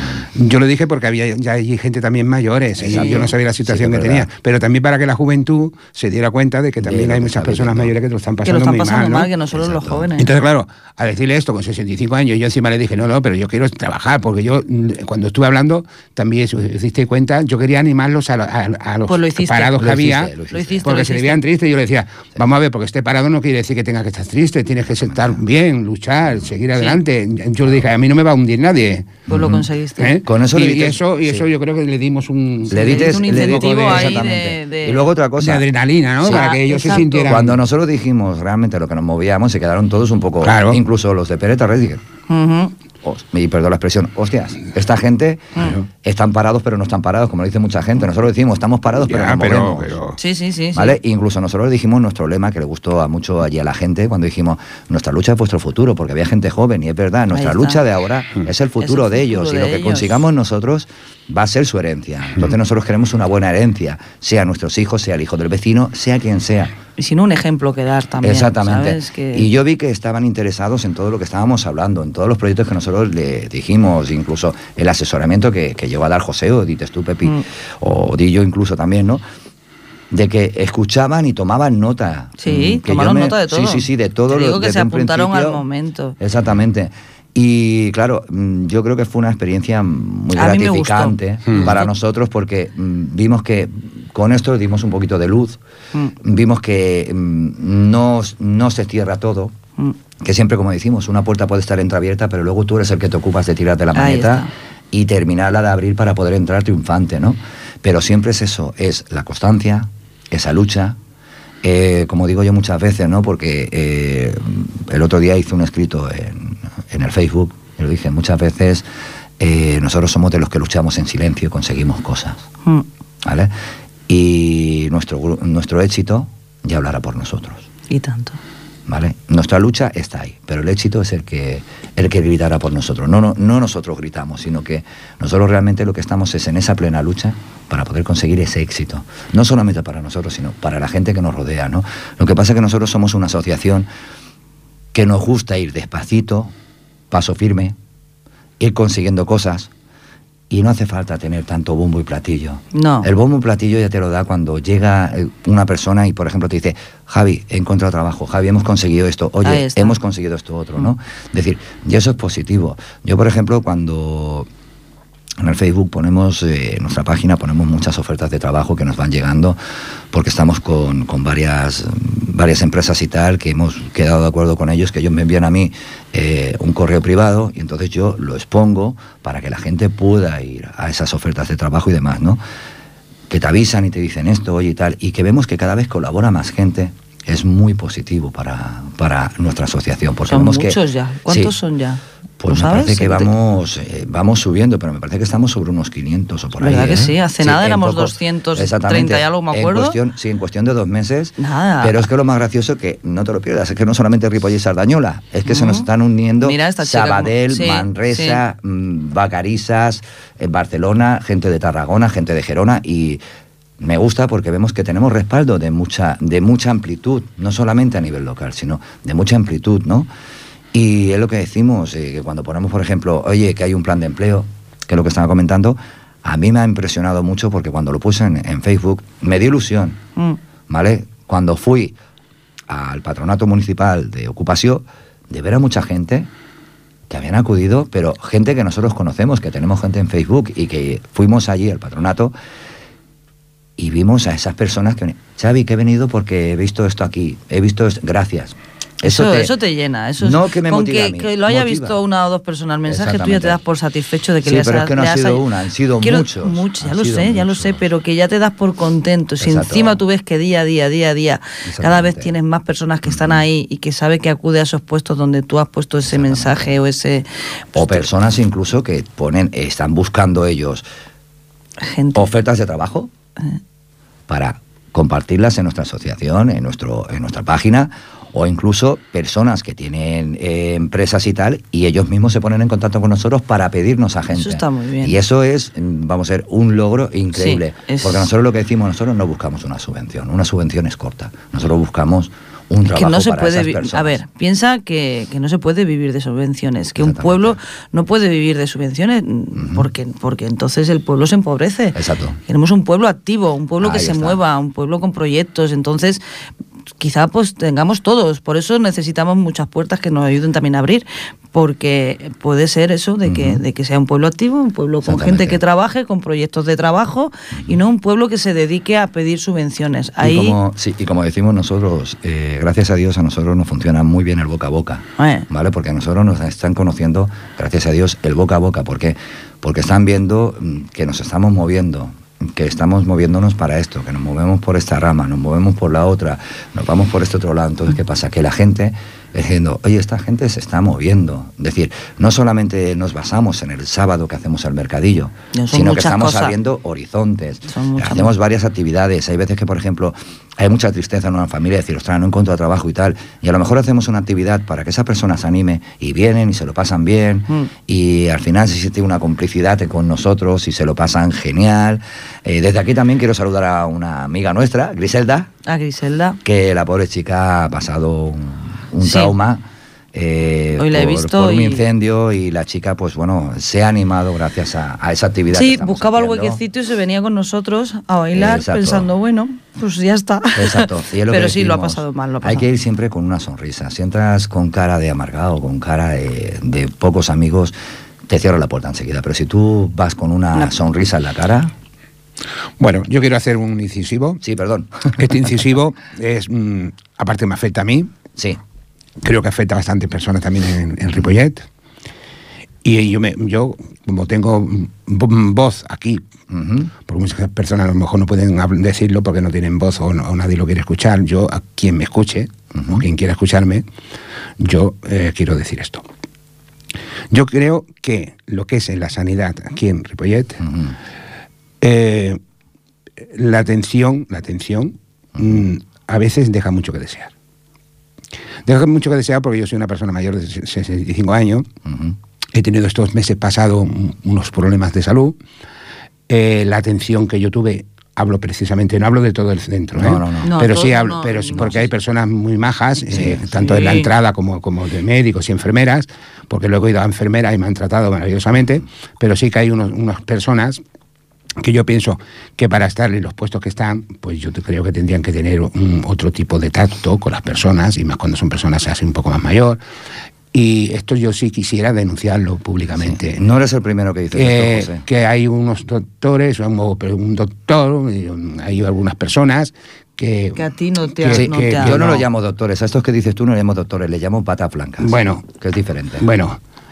C: Yo lo dije porque había ya hay gente también mayores, sí, y yo no sabía la situación sí, que tenía, pero también para que la juventud se diera cuenta de que también sí, hay muchas personas mayores que lo están pasando,
B: que lo están
C: muy
B: pasando
C: mal,
B: mal,
C: ¿no?
B: que no solo los jóvenes.
C: Entonces, claro, a decirle esto con sesenta y cinco años, yo encima le dije, no, no, pero yo quiero trabajar, porque yo, cuando estuve hablando, también, si os diste cuenta, yo quería animarlos a, a, a los
B: pues hiciste,
C: parados que había,
B: hiciste, lo hiciste,
C: porque
B: lo
C: se le veían tristes, y yo le decía, vamos a ver, porque esté parado no quiere decir que tengas que estar triste, tienes que estar bien, luchar, seguir adelante. Sí. Yo le dije, a mí no me va a hundir nadie.
B: Pues lo conseguiste.
C: ¿Eh?
A: Con eso
C: y,
A: le
C: y eso, y eso sí. yo creo que le dimos un...
A: Le dices
B: un incentivo
A: de,
B: ahí
A: de,
B: de...
A: Y luego otra cosa...
C: De adrenalina, ¿no? Sí, para que ellos exacto. se sintieran...
A: Cuando nosotros dijimos realmente lo que nos movíamos, se quedaron todos un poco...
C: Claro.
A: Incluso los de Pérez Tarrés, uh-huh. y perdón la expresión, hostias, esta gente uh-huh. están parados pero no están parados, como lo dice mucha gente. Nosotros decimos, estamos parados pero
C: ya,
A: nos
C: pero,
A: movemos.
C: Pero...
B: Sí, sí, sí.
A: ¿Vale?
B: sí.
A: Incluso nosotros dijimos nuestro lema, que le gustó a mucho allí a la gente, cuando dijimos, nuestra lucha es vuestro futuro, porque había gente joven, y es verdad, nuestra lucha de ahora uh-huh. es el futuro, es el de ellos, futuro de y lo que ellos. Consigamos nosotros va a ser su herencia. Entonces nosotros queremos una buena herencia, sea nuestros hijos, sea el hijo del vecino, sea quien sea.
B: Y sin un ejemplo que dar también.
A: Exactamente.
B: ¿sabes? Que...
A: Y yo vi que estaban interesados en todo lo que estábamos hablando, en todos los proyectos que nosotros le dijimos, incluso el asesoramiento que, que llegó a dar José, o dices tú, Pepi, mm. o di yo incluso también, ¿no? De que escuchaban y tomaban nota.
B: Sí,
A: que
B: tomaron
A: me...
B: nota de todo.
A: Sí, sí, sí, de todo.
B: Te digo que se apuntaron
A: principio...
B: al momento.
A: Exactamente. Y claro, yo creo que fue una experiencia muy
B: a
A: gratificante
B: mm.
A: para nosotros, porque vimos que con esto dimos un poquito de luz, mm. vimos que no, no se cierra todo, mm. que siempre, como decimos, una puerta puede estar entreabierta, pero luego tú eres el que te ocupas de tirarte la maneta y terminarla de abrir para poder entrar triunfante, ¿no? Pero siempre es eso, es la constancia, esa lucha. Eh, como digo yo muchas veces, ¿no? Porque eh, el otro día hice un escrito en, en el Facebook, y lo dije, muchas veces eh, nosotros somos de los que luchamos en silencio y conseguimos cosas, mm. ¿vale? Y nuestro, nuestro éxito ya hablará por nosotros.
B: Y tanto.
A: ¿Vale? Nuestra lucha está ahí, pero el éxito es el que, el que gritará por nosotros. No, no, no nosotros gritamos, sino que nosotros realmente lo que estamos es en esa plena lucha para poder conseguir ese éxito. No solamente para nosotros, sino para la gente que nos rodea, ¿no? Lo que pasa es que nosotros somos una asociación que nos gusta ir despacito, paso firme, ir consiguiendo cosas, y no hace falta tener tanto bombo y platillo.
B: No.
A: El bombo y platillo ya te lo da cuando llega una persona y, por ejemplo, te dice, Javi, he encontrado trabajo, Javi, hemos conseguido esto, oye, hemos conseguido esto otro, ¿no? Es decir, y eso es positivo. Yo, por ejemplo, cuando en el Facebook ponemos, eh, en nuestra página ponemos muchas ofertas de trabajo que nos van llegando, porque estamos con, con varias, varias empresas y tal, que hemos quedado de acuerdo con ellos, que ellos me envían a mí eh, un correo privado, y entonces yo lo expongo para que la gente pueda ir a esas ofertas de trabajo y demás, ¿no? que te avisan y te dicen esto, oye y tal, y que vemos que cada vez colabora más gente, es muy positivo para, para nuestra asociación. Porque
B: son
A: vemos
B: muchos
A: que,
B: ya. ¿Cuántos
A: sí,
B: son ya?
A: Pues me parece que vamos, eh, vamos subiendo, pero me parece que estamos sobre unos quinientos o por ahí.
B: ¿Verdad que
A: ¿eh?
B: sí? Hace
A: sí,
B: nada éramos
A: poco,
B: doscientos treinta y algo, me acuerdo.
A: En cuestión, sí, en cuestión de dos meses.
B: Nada.
A: Pero es que lo más gracioso que no te lo pierdas, es que no solamente Ripoll y Sardañola, es que uh-huh. se nos están uniendo
B: Mira esta chica
A: Sabadell,
B: como... sí,
A: Manresa,
B: sí.
A: Vacarisas, en Barcelona, gente de Tarragona, gente de Gerona, y me gusta porque vemos que tenemos respaldo de mucha, de mucha amplitud, no solamente a nivel local, sino de mucha amplitud, ¿no? Y es lo que decimos, eh, que cuando ponemos, por ejemplo, oye, que hay un plan de empleo, que es lo que estaba comentando, a mí me ha impresionado mucho porque cuando lo puse en, en Facebook me dio ilusión, mm. ¿vale? Cuando fui al patronato municipal de ocupación, de ver a mucha gente que habían acudido, pero gente que nosotros conocemos, que tenemos gente en Facebook y que fuimos allí al patronato y vimos a esas personas que, Xavi, que he venido porque he visto esto aquí, he visto esto, gracias.
B: Eso, eso, te, eso te llena, eso
A: no
B: es,
A: que me
B: con
A: motiva
B: que,
A: a mí,
B: que lo haya
A: motiva.
B: visto una o dos personas el mensaje, tú ya te das por satisfecho de que
A: sí,
B: le has...
A: pero es que no ha sido una, han sido
B: quiero,
A: muchos.
B: muchos. Ya
A: han
B: lo
A: sido
B: sé,
A: muchos.
B: ya lo sé, pero que ya te das por contento. Si
A: Exacto.
B: encima tú ves que día a día, día a día, cada vez tienes más personas que están ahí y que sabe que acude a esos puestos donde tú has puesto ese mensaje o ese...
A: O personas incluso que ponen, están buscando ellos
B: Gente.
A: ofertas de trabajo eh. para compartirlas en nuestra asociación, en, nuestro, en nuestra página, o incluso personas que tienen eh, empresas y tal, y ellos mismos se ponen en contacto con nosotros para pedirnos a gente.
B: Eso está muy bien.
A: Y eso es, vamos a ver, un logro increíble.
B: Sí, es...
A: Porque nosotros lo que decimos, nosotros no buscamos una subvención, una subvención es corta. Nosotros buscamos un trabajo
B: que no se
A: para
B: puede
A: esas personas.
B: A ver, piensa que, que no se puede vivir de subvenciones, que un pueblo no puede vivir de subvenciones uh-huh. porque, porque entonces el pueblo se empobrece.
A: Exacto.
B: Queremos un pueblo activo, un pueblo
A: Ahí
B: que se
A: está.
B: mueva, un pueblo con proyectos, entonces quizá pues tengamos todos, por eso necesitamos muchas puertas que nos ayuden también a abrir, porque puede ser eso de que, uh-huh. de que sea un pueblo activo, un pueblo con gente que trabaje, con proyectos de trabajo, uh-huh. y no un pueblo que se dedique a pedir subvenciones. Ahí...
A: Y, como, sí, y como decimos nosotros, eh, gracias a Dios a nosotros nos funciona muy bien el boca a boca, eh. ¿vale? Porque a nosotros nos están conociendo, gracias a Dios, el boca a boca. ¿Por qué? Porque están viendo que nos estamos moviendo, que estamos moviéndonos para esto, que nos movemos por esta rama, nos movemos por la otra, nos vamos por este otro lado. Entonces, ¿qué pasa? Que la gente diciendo, oye, esta gente se está moviendo. Es decir, no solamente nos basamos en el sábado que hacemos el mercadillo,
B: no,
A: sino que estamos
B: cosas.
A: abriendo horizontes.
B: Hacemos
A: cosas. varias actividades. Hay veces que, por ejemplo, hay mucha tristeza en una familia, decir, ostras, no encuentro trabajo y tal. Y a lo mejor hacemos una actividad para que esa persona se anime y vienen y se lo pasan bien. Mm. Y al final se siente una complicidad con nosotros y se lo pasan genial. Eh, desde aquí también quiero saludar a una amiga nuestra, Griselda.
B: A Griselda.
A: Que la pobre chica ha pasado un, un sí. trauma. Eh,
B: Hoy la
A: por,
B: he visto
A: por un
B: y...
A: incendio y la chica, pues bueno, se ha animado gracias a, a esa actividad.
B: Sí,
A: que
B: buscaba
A: haciendo.
B: el huequecito y se venía con nosotros a bailar. Exacto. Pensando, bueno, pues ya está.
A: Exacto. Y es lo
B: Pero
A: que
B: sí,
A: decimos,
B: lo ha pasado mal. Lo ha pasado.
A: Hay que ir siempre con una sonrisa. Si entras con cara de amargado, con cara de, de pocos amigos, te cierra la puerta enseguida. Pero si tú vas con una no. sonrisa en la cara...
C: Bueno, yo quiero hacer un incisivo.
A: Sí, perdón.
C: Este incisivo es, mmm, aparte me afecta a mí.
A: Sí.
C: Creo que afecta a bastantes personas también en, en Ripollet. Y yo, me, yo, como tengo voz aquí, uh-huh. porque muchas personas a lo mejor no pueden decirlo porque no tienen voz o, no, o nadie lo quiere escuchar, yo, a quien me escuche, uh-huh. o quien quiera escucharme, yo eh, quiero decir esto. Yo creo que lo que es en la sanidad aquí en Ripollet, uh-huh. eh, la atención, la atención uh-huh. mmm, a veces deja mucho que desear. Deja mucho que desear porque yo soy una persona mayor de sesenta y cinco años. Uh-huh. He tenido estos meses pasados unos problemas de salud. Eh, la atención que yo tuve, hablo precisamente, no hablo de todo el centro,
A: no,
C: ¿eh?
A: no, no.
B: no
C: pero
B: todo,
C: sí hablo,
B: no,
C: pero
B: no,
C: porque
B: sí.
C: hay personas muy majas,
A: sí,
C: eh,
A: sí.
C: tanto en la entrada como, como de médicos y enfermeras, porque luego he ido a enfermeras y me han tratado maravillosamente, pero sí que hay unos, unas personas que yo pienso que para estar en los puestos que están, pues yo creo que tendrían que tener un, otro tipo de tacto con las personas, y más cuando son personas así un poco más mayor. Y esto yo sí quisiera denunciarlo públicamente.
A: Sí. No eres el primero que dice
C: eh,
A: esto, José.
C: Que hay unos doctores, un doctor, hay algunas personas que...
B: Que a ti no te ha...
A: Sí,
B: no
A: que
B: te ha
A: yo no,
B: no
A: lo llamo doctores, a estos que dices tú no le llamo doctores, le llamo patas blancas.
C: Bueno.
A: Que es diferente.
C: Bueno,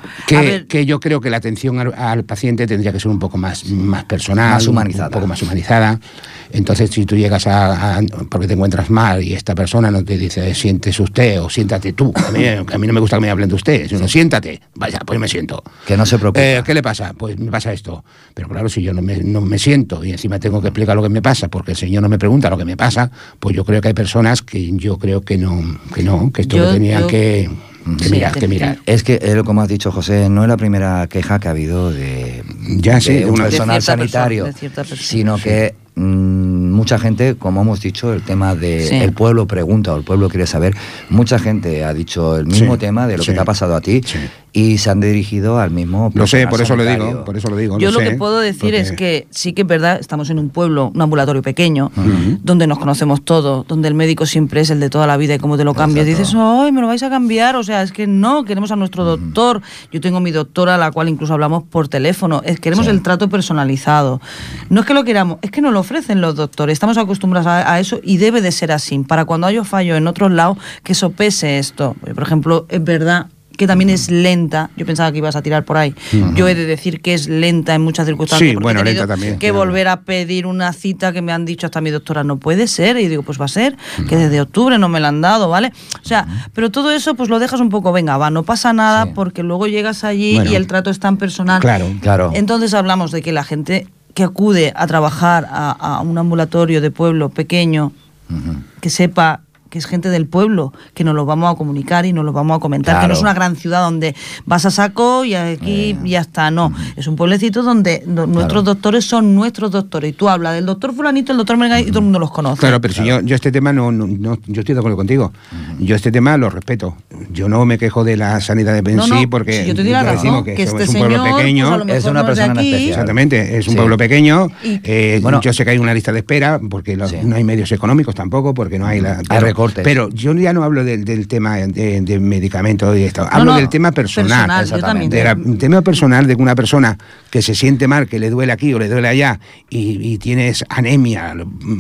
C: Que, que yo creo que la atención al, al paciente tendría que ser un poco más, más personal,
A: más humanizada.
C: Un poco más humanizada. Entonces, si tú llegas a, a... porque te encuentras mal y esta persona no te dice siéntese usted o siéntate tú, a mí, a mí no me gusta que me hablen de usted, sino siéntate, vaya, pues me siento.
A: Que no se preocupe.
C: Eh, ¿Qué le pasa? Pues me pasa esto. Pero claro, si yo no me, no me siento y encima tengo que explicar lo que me pasa porque el señor no me pregunta lo que me pasa, pues yo creo que hay personas que yo creo que no, que no, que esto
B: yo,
C: lo tenían
B: yo...
C: que... Que
B: sí,
C: mirar, que mirar.
A: Es que, eh, como has dicho, José, no es la primera queja que ha habido de,
C: ya, sí,
A: de un
C: una,
A: personal
B: de
A: sanitario,
B: persona, de
A: sino
C: sí.
A: que mmm, mucha gente, como hemos dicho, el tema de
B: sí.
A: el pueblo pregunta o el pueblo quiere saber, mucha gente ha dicho el mismo
C: sí,
A: tema de lo
C: sí.
A: que te ha pasado a ti
C: sí.
A: y se han dirigido al mismo
C: Lo sé, por eso lo
A: sanitario.
C: digo, por eso lo digo.
B: Yo
C: lo,
B: lo
C: sé,
B: que puedo decir
C: porque...
B: es que sí que es verdad, estamos en un pueblo, un ambulatorio pequeño,
C: Uh-huh.
B: donde nos conocemos todos, donde el médico siempre es el de toda la vida y cómo te lo cambias.
A: Exacto.
B: Dices, ¡ay, me lo vais a cambiar! O sea, es que no, queremos a nuestro
A: Uh-huh.
B: doctor. Yo tengo mi doctora, a la cual incluso hablamos por teléfono. Es, queremos
A: Sí.
B: el trato personalizado. No es que lo queramos, es que nos lo ofrecen los doctores. Estamos acostumbrados a, a eso y debe de ser así. Para cuando haya fallo en otros lados, que sopese esto. Por ejemplo, es verdad que también es lenta. Yo pensaba que ibas a tirar por ahí. Uh-huh. Yo he de decir que es lenta en muchas circunstancias.
C: Sí, bueno,
B: he tenido
C: lenta también.
B: que
C: claro.
B: volver a pedir una cita que me han dicho hasta mi doctora, no puede ser. Y digo, pues va a ser, uh-huh. que desde octubre no me la han dado, ¿vale? O sea, uh-huh. pero todo eso pues lo dejas un poco, venga, va, no pasa nada, sí. porque luego llegas allí bueno, y el trato es tan personal.
C: Claro,
A: claro.
B: Entonces hablamos de que la gente que acude a trabajar a, a un ambulatorio de pueblo pequeño, uh-huh. que sepa que es gente del pueblo, que nos lo vamos a comunicar y nos lo vamos a comentar, claro. que no es una gran ciudad donde vas a saco y aquí eh. ya está, no, uh-huh. es un pueblecito donde no, claro. nuestros doctores son nuestros doctores, y tú hablas del doctor fulanito, el doctor Menganito, uh-huh. y todo el mundo los conoce.
C: Claro, pero
B: claro.
C: si yo, yo este tema no, no, no, yo estoy de acuerdo contigo, uh-huh. yo este tema lo respeto, yo no me quejo de la sanidad de
B: no,
C: sí,
B: no,
C: porque
B: si yo te digo la
C: decimos
B: razón,
C: que,
B: que
C: este
B: es un
C: pueblo
B: señor,
C: pequeño,
B: pues
A: es una persona
B: aquí.
A: especial.
C: Exactamente, es un sí. pueblo pequeño, eh, bueno, yo sé que hay una lista de espera, porque lo, sí. no hay medios económicos tampoco, porque no hay la...
A: Hay
C: pero,
A: recortes.
C: Pero yo ya no hablo del, del tema de, de medicamentos y esto, hablo
B: no, no,
C: del tema personal.
B: personal exactamente.
C: Del tema personal de una persona que se siente mal, que le duele aquí o le duele allá, y, y tienes anemia,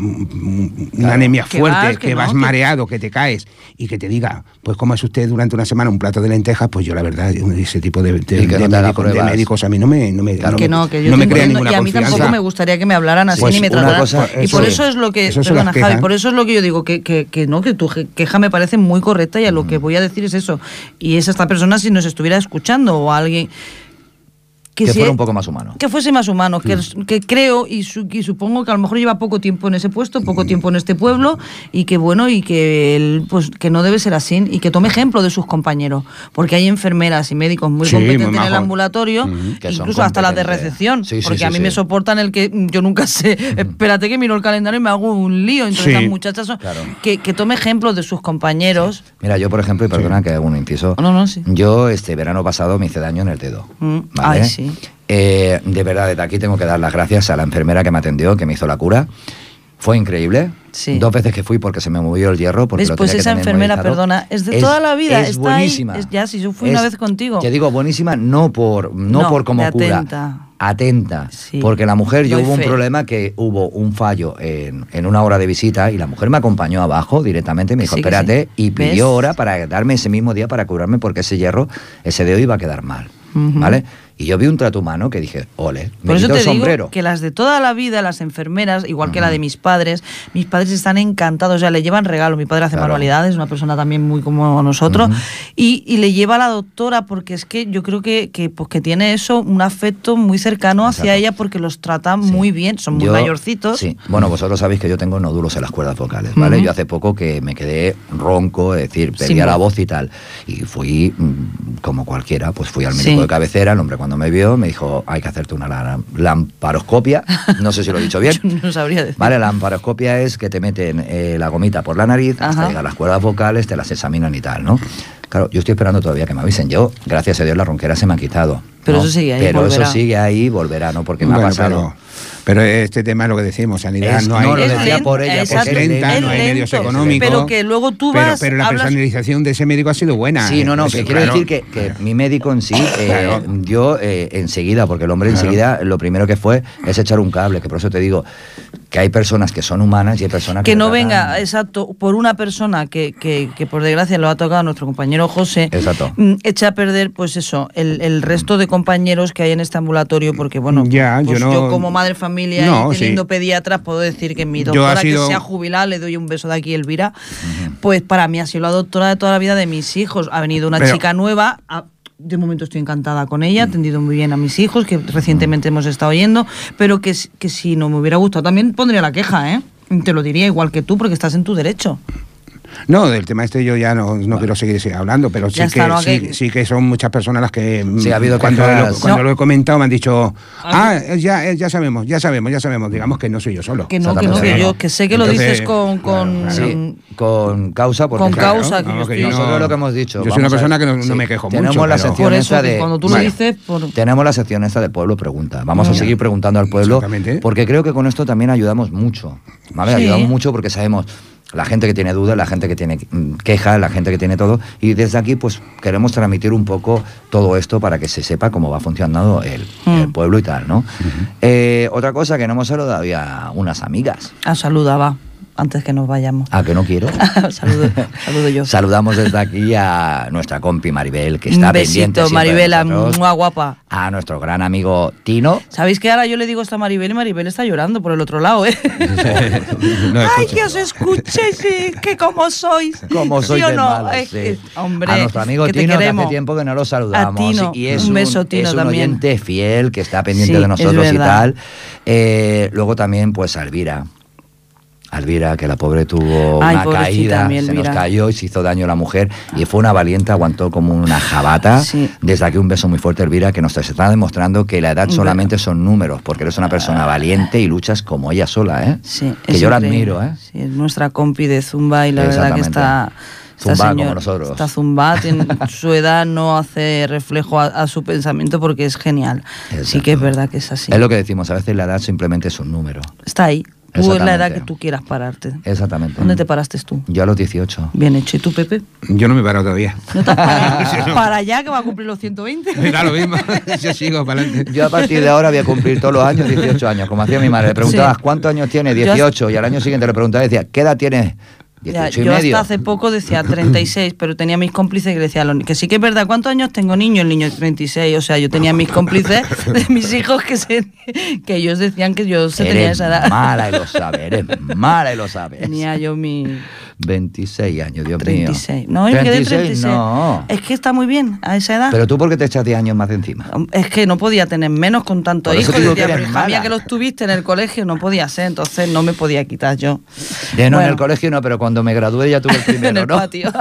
C: una claro. anemia fuerte, que vas, que que vas no, mareado, que... que te caes, y que te diga, pues cómo es usted durante una semana un plato de lentejas, pues yo la verdad, ese tipo de, de, de,
A: no
C: médicos, de médicos a mí no me, no me,
B: claro,
C: no
B: que
C: me,
B: no, que yo
C: no me crea
B: entiendo,
C: ninguna
B: y a mí
C: confianza.
B: tampoco me gustaría que me hablaran así
A: pues
B: ni me trataran.
A: Cosa,
B: y
A: eso
B: por
A: es,
B: eso es lo que,
C: eso
B: perdona Javi, por eso es lo que yo digo, que, que, que no, que tu queja me parece muy correcta y a lo que voy a decir es eso. Y es esta persona si nos estuviera escuchando o alguien...
A: Que, que fuera si, un poco más humano.
B: Que fuese más humano, que, mm. que creo y, su, y supongo que a lo mejor lleva poco tiempo en ese puesto, poco mm. tiempo en este pueblo, y que bueno, y que él, pues que no debe ser así, y que tome ejemplo de sus compañeros, porque hay enfermeras y médicos muy sí, competentes muy en el ambulatorio, mm. incluso hasta las de recepción, sí, sí, porque sí, a mí sí. me soportan el que yo nunca sé, mm. espérate que miro el calendario y me hago un lío, entonces sí. las muchachas son, claro. que, que tome ejemplo de sus compañeros.
A: Sí. Mira, yo por ejemplo, y perdona sí. que hago un inciso,
B: no, no, sí.
A: yo este verano pasado me hice daño en el dedo,
B: mm.
A: ¿vale?
B: Ay, sí.
A: Eh, de verdad, desde aquí tengo que dar las gracias a la enfermera que me atendió, que me hizo la cura. Fue increíble.
B: Sí.
A: Dos veces que fui porque se me movió el hierro. Porque lo
B: pues
A: tenía
B: esa
A: que
B: enfermera,
A: inmovilizado.
B: perdona, es de
A: es,
B: toda la vida.
A: Es
B: está
A: buenísima.
B: Ahí, es, ya, si yo fui
A: es,
B: una vez contigo.
A: Te digo buenísima, no por, no
B: no,
A: por como cura.
B: Atenta.
A: Atenta.
B: Sí.
A: Porque la mujer, yo
B: Doy
A: hubo
B: fe.
A: un problema que hubo un fallo en, en una hora de visita y la mujer me acompañó abajo directamente, me dijo,
B: sí,
A: espérate,
B: sí.
A: y pidió
B: ¿Ves?
A: hora para darme ese mismo día para curarme porque ese hierro, ese dedo iba a quedar mal. Uh-huh. ¿Vale? Y yo vi un trato humano que dije, ole, me
B: Por eso
A: quito
B: te
A: el sombrero.
B: digo que las de toda la vida, las enfermeras, igual uh-huh. que la de mis padres, mis padres están encantados, o sea, le llevan regalo. Mi padre hace claro. manualidades, una persona también muy como nosotros, uh-huh. y, y le lleva a la doctora porque es que yo creo que, que, pues, que tiene eso, un afecto muy cercano Exacto. hacia ella porque los trata sí. muy bien, son muy yo, mayorcitos.
A: Sí, bueno, vosotros sabéis que yo tengo nódulos en las cuerdas vocales, ¿vale? Uh-huh. Yo hace poco que me quedé ronco, es decir, perdía sí, la voz y tal, y fui, como cualquiera, pues fui al médico sí. de cabecera, el hombre cuando me vio me dijo, hay que hacerte una lamparoscopia, no sé si lo he dicho bien.
B: Yo no sabría decir.
A: Vale, la lamparoscopia es que te meten eh, la gomita por la nariz, Ajá. hasta llegar a las cuerdas vocales, te las examinan y tal, ¿no? Claro, yo estoy esperando todavía que me avisen. Yo, gracias a Dios, la ronquera se me ha quitado.
B: Pero
A: ¿no?
B: eso sigue ahí,
A: Pero
B: volverá.
A: eso sigue ahí, volverá, ¿no? Porque me
C: bueno,
A: ha pasado...
C: Pero... Pero este tema es lo que decimos, sanidad
A: es,
C: no hay...
A: No, lo
B: es
A: decía
B: lento,
A: por ella,
C: es lenta, no hay medios económicos.
B: Pero que luego tú
C: pero,
B: vas...
C: Pero la
B: hablas...
C: personalización de ese médico ha sido buena.
A: Sí, no, no,
C: Eso,
A: que quiero
C: claro.
A: decir que, que claro. mi médico en sí, eh,
C: claro.
A: yo eh, enseguida, porque el hombre claro. enseguida, lo primero que fue es echar un cable, que por eso te digo... que hay personas que son humanas y hay personas que...
B: Que no
A: tratan...
B: venga, exacto, por una persona que, que, que por desgracia lo ha tocado a nuestro compañero José,
A: exacto.
B: echa a perder, pues eso, el, el resto de compañeros que hay en este ambulatorio, porque bueno,
C: ya,
B: pues
C: yo, no,
B: yo como madre familia
C: no,
B: y teniendo
C: sí.
B: pediatras puedo decir que mi doctora sido... que se ha jubilado, le doy un beso de aquí, Elvira, uh-huh. pues para mí ha sido la doctora de toda la vida de mis hijos. Ha venido una Pero... chica nueva... A... De momento estoy encantada con ella, he atendido muy bien a mis hijos, que recientemente hemos estado oyendo, pero que, que si no me hubiera gustado también pondría la queja, ¿eh? Te lo diría igual que tú, porque estás en tu derecho.
C: No, del tema este yo ya no, no bueno. quiero seguir hablando, pero sí, está, que, ¿no? sí, que... sí que son muchas personas las que
A: sí, ha habido
C: cuando, lo, cuando no. lo he comentado me han dicho, ah, ya, ya sabemos, ya sabemos, ya sabemos, digamos que no soy yo solo.
B: Que no, que no, que yo que sé que Entonces, lo dices con... con,
A: claro, claro. Sí, con causa. Porque,
B: con
A: claro,
B: causa.
A: ¿no?
B: Que
A: no,
B: yo
A: que nosotros no, lo que hemos dicho.
C: Yo soy una persona que no, no sí, me quejo
A: tenemos
C: mucho.
A: La sección
B: por eso,
A: esta de,
B: cuando tú lo dices... Por...
A: Tenemos la sección esta de Pueblo Pregunta. Vamos a seguir preguntando al pueblo, porque creo que con esto también ayudamos mucho. ¿Vale? Ayudamos mucho porque sabemos... La gente que tiene dudas, la gente que tiene quejas, la gente que tiene todo. Y desde aquí, pues, queremos transmitir un poco todo esto para que se sepa cómo va funcionando el, mm. el pueblo y tal, ¿no? Uh-huh. Eh, otra cosa que no hemos saludado, había unas amigas.
B: Ah, saludaba, antes que nos vayamos.
A: Ah, que no quiero.
B: saludo, saludo yo.
A: Saludamos desde aquí a nuestra compi Maribel, que está
B: un besito,
A: pendiente siempre
B: Maribel,
A: de nosotros.
B: Muy guapa.
A: A nuestro gran amigo Tino.
B: ¿Sabéis que ahora yo le digo esto a Maribel y Maribel está llorando por el otro lado, eh? no Ay, que os escuchéis, sí, que como sois.
A: Como sois
B: ¿Sí
A: de
B: no?
A: malas,
B: es
A: sí.
B: que, hombre,
A: a nuestro amigo
B: que
A: Tino, que hace tiempo que no lo saludamos.
B: A Tino,
A: y es
B: un beso,
A: un,
B: Tino,
A: es un
B: también.
A: oyente fiel que está pendiente
B: sí,
A: de nosotros y tal. Eh, luego también, pues, a Elvira. Elvira, que la pobre tuvo
B: Ay,
A: una caída,
B: mi
A: se nos cayó y se hizo daño a la mujer y fue una valiente, aguantó como una jabata.
B: Sí.
A: Desde aquí un beso muy fuerte, Elvira, que nos está demostrando que la edad solamente son números, porque eres una persona valiente y luchas como ella sola, ¿eh?
B: Sí,
A: que yo la admiro, ¿eh?
B: Sí, es nuestra compi de Zumba y la verdad que está...
A: Zumba
B: señor,
A: como nosotros.
B: Está Zumba, tiene, su edad no hace reflejo a, a su pensamiento porque es genial. Exacto. Sí que es verdad que es así.
A: Es lo que decimos, a veces la edad simplemente es un número.
B: Está ahí. Tú es la edad que tú quieras pararte.
A: Exactamente.
B: ¿Dónde te paraste tú?
A: Yo a los dieciocho.
B: Bien hecho. ¿Y tú, Pepe?
C: Yo no me he parado todavía.
B: ¿No te has parado? ¿Para allá que va a cumplir los ciento veinte?
C: Mira, lo mismo. Yo sigo para adelante.
A: Yo a partir de ahora voy a cumplir todos los años dieciocho años, como hacía mi madre. Le preguntabas, sí. ¿cuántos años tiene? dieciocho. Y al año siguiente le preguntaba y decía, ¿qué edad tienes?
B: Ya, yo
A: medio.
B: hasta hace poco decía treinta y seis, pero tenía mis cómplices que decían que sí que es verdad. ¿Cuántos años tengo niño? El niño treinta y seis. O sea, yo tenía mis cómplices de mis hijos que se, que ellos decían que yo se tenía esa edad.
A: Mala y lo sabes, eres mala y lo sabes.
B: Tenía yo mi...
A: veintiséis años, Dios
B: treinta y seis.
A: mío.
B: No, yo quedé treinta y seis.
A: No.
B: Es que está muy bien a esa edad.
A: Pero tú, ¿por qué te echas diez años más de encima?
B: Es que no podía tener menos con tantos hijos.
A: Decía,
B: pero hija mía, que los tuviste en el colegio, no podía ser, entonces no me podía quitar yo.
A: De no, bueno. En el colegio no, pero cuando me gradué ya tuve el primero,
B: en el
A: ¿no?
B: patio.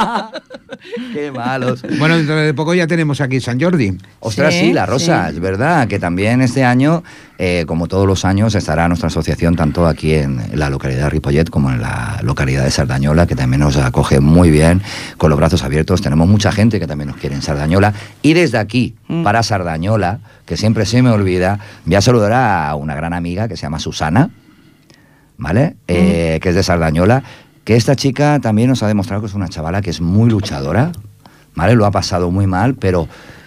A: Qué malos.
C: Bueno, dentro de poco ya tenemos aquí San Jordi.
A: Ostras, sí, sí la Rosa, sí. Es verdad, que también este año, eh, como todos los años, estará nuestra asociación tanto aquí en la localidad de Ripollet como en la localidad de Sardañola, que también nos acoge muy bien, con los brazos abiertos. Tenemos mucha gente que también nos quiere en Sardañola. Y desde aquí, mm. para Sardañola, que siempre se me olvida, voy a saludar a una gran amiga que se llama Susana, ¿vale? Mm. Eh, que es de Sardañola, que esta chica también nos ha demostrado que es una chavala que es muy luchadora, ¿vale? Lo ha pasado muy mal, pero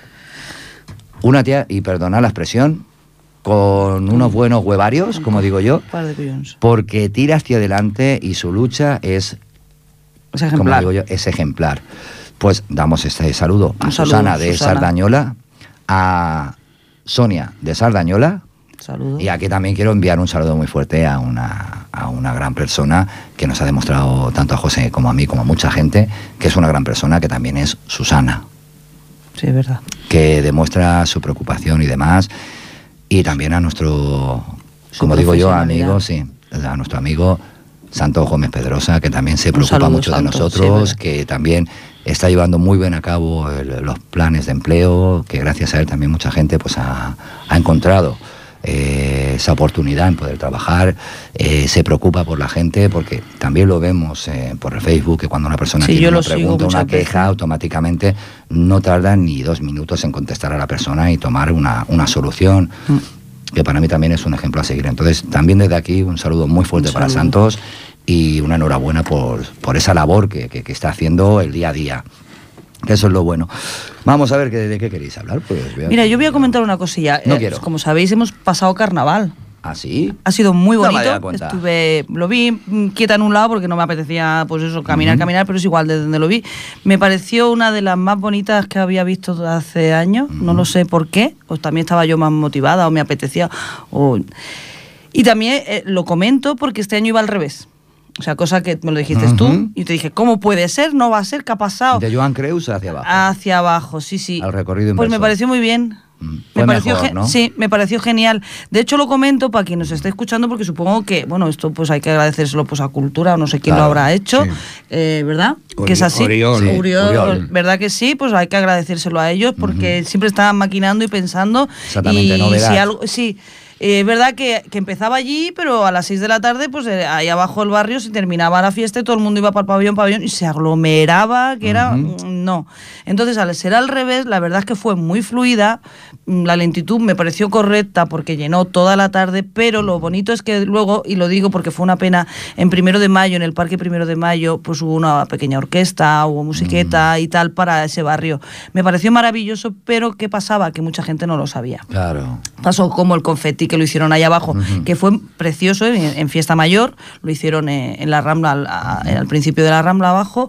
A: una tía, y perdona la expresión, con unos buenos huevarios, como digo yo, porque tira hacia adelante y su lucha es,
B: es ejemplar.
A: Como digo yo, es ejemplar. Pues damos este saludo a
B: Un
A: Susana
B: saludo,
A: de
B: Susana.
A: Sardañola, a Sonia de Sardañola.
B: Saludo.
A: Y aquí también quiero enviar un saludo muy fuerte a una, a una gran persona que nos ha demostrado tanto a José como a mí, como a mucha gente, que es una gran persona, que también es Susana.
B: Sí, es verdad.
A: Que demuestra su preocupación y demás. Y también a nuestro, su como digo yo, amigo, sí, a nuestro amigo Santo Gómez Pedrosa, que también se preocupa saludo, mucho Santo, de nosotros, sí, que también está llevando muy bien a cabo el, los planes de empleo, que gracias a él también mucha gente pues ha, ha encontrado eh, esa oportunidad en poder trabajar, eh, se preocupa por la gente, porque también lo vemos eh, por el Facebook, que cuando una persona
B: sí,
A: tiene una pregunta, una queja, veces. automáticamente no tarda ni dos minutos en contestar a la persona y tomar una, una solución, mm. que para mí también es un ejemplo a seguir. Entonces, también desde aquí un saludo muy fuerte un para saludo. Santos y una enhorabuena por, por esa labor que, que, que está haciendo el día a día. Eso es lo bueno. Vamos a ver que, de qué queréis hablar. Pues,
B: Mira, yo voy a comentar una cosilla.
A: No
B: eh,
A: quiero.
B: Como sabéis, hemos pasado carnaval.
A: ¿Ah, sí?
B: Ha sido muy bonito.
A: No me había cuenta.
B: Estuve, lo vi quieta en un lado porque no me apetecía, pues eso, caminar, uh-huh. caminar, pero es igual de donde lo vi. Me pareció una de las más bonitas que había visto hace años. Uh-huh. No lo sé por qué. O también estaba yo más motivada o me apetecía. O... Y también eh, lo comento porque este año iba al revés. O sea, cosa que me lo dijiste uh-huh. tú, y te dije, ¿cómo puede ser? ¿No va a ser? ¿Qué ha pasado?
A: De Joan Creus hacia abajo.
B: Hacia abajo, sí, sí.
A: Al recorrido inverso.
B: Pues me pareció muy bien.
A: Mm.
B: Me pareció
A: mejor, ¿no?
B: Sí, me pareció genial. De hecho, lo comento para quien nos esté escuchando, porque supongo que, bueno, esto pues hay que agradecérselo pues a Cultura, o no sé quién claro, lo habrá hecho, sí. eh, ¿verdad?
C: Uri,
B: que es así.
C: Oriol,
B: sí. Uriol,
C: Uriol.
B: ¿verdad que sí? Pues hay que agradecérselo a ellos, porque uh-huh. siempre estaban maquinando y pensando.
A: Exactamente,
B: y
A: novedad.
B: Si algo, sí. Es eh, verdad que, que empezaba allí, pero a las seis de la tarde, pues eh, ahí abajo del barrio se terminaba la fiesta y todo el mundo iba para el pabellón, pabellón y se aglomeraba, que era... Uh-huh. No. Entonces, al ser al revés, la verdad es que fue muy fluida, la lentitud me pareció correcta porque llenó toda la tarde, pero lo bonito es que luego, y lo digo porque fue una pena, en Primero de Mayo, en el Parque Primero de Mayo, pues hubo una pequeña orquesta, hubo musiqueta uh-huh. y tal para ese barrio. Me pareció maravilloso, pero ¿qué pasaba? Que mucha gente no lo sabía.
A: Claro.
B: Pasó como el confeti que lo hicieron ahí abajo, uh-huh. que fue precioso en, en Fiesta Mayor, lo hicieron en, en la Rambla, al, a, al principio de la Rambla abajo,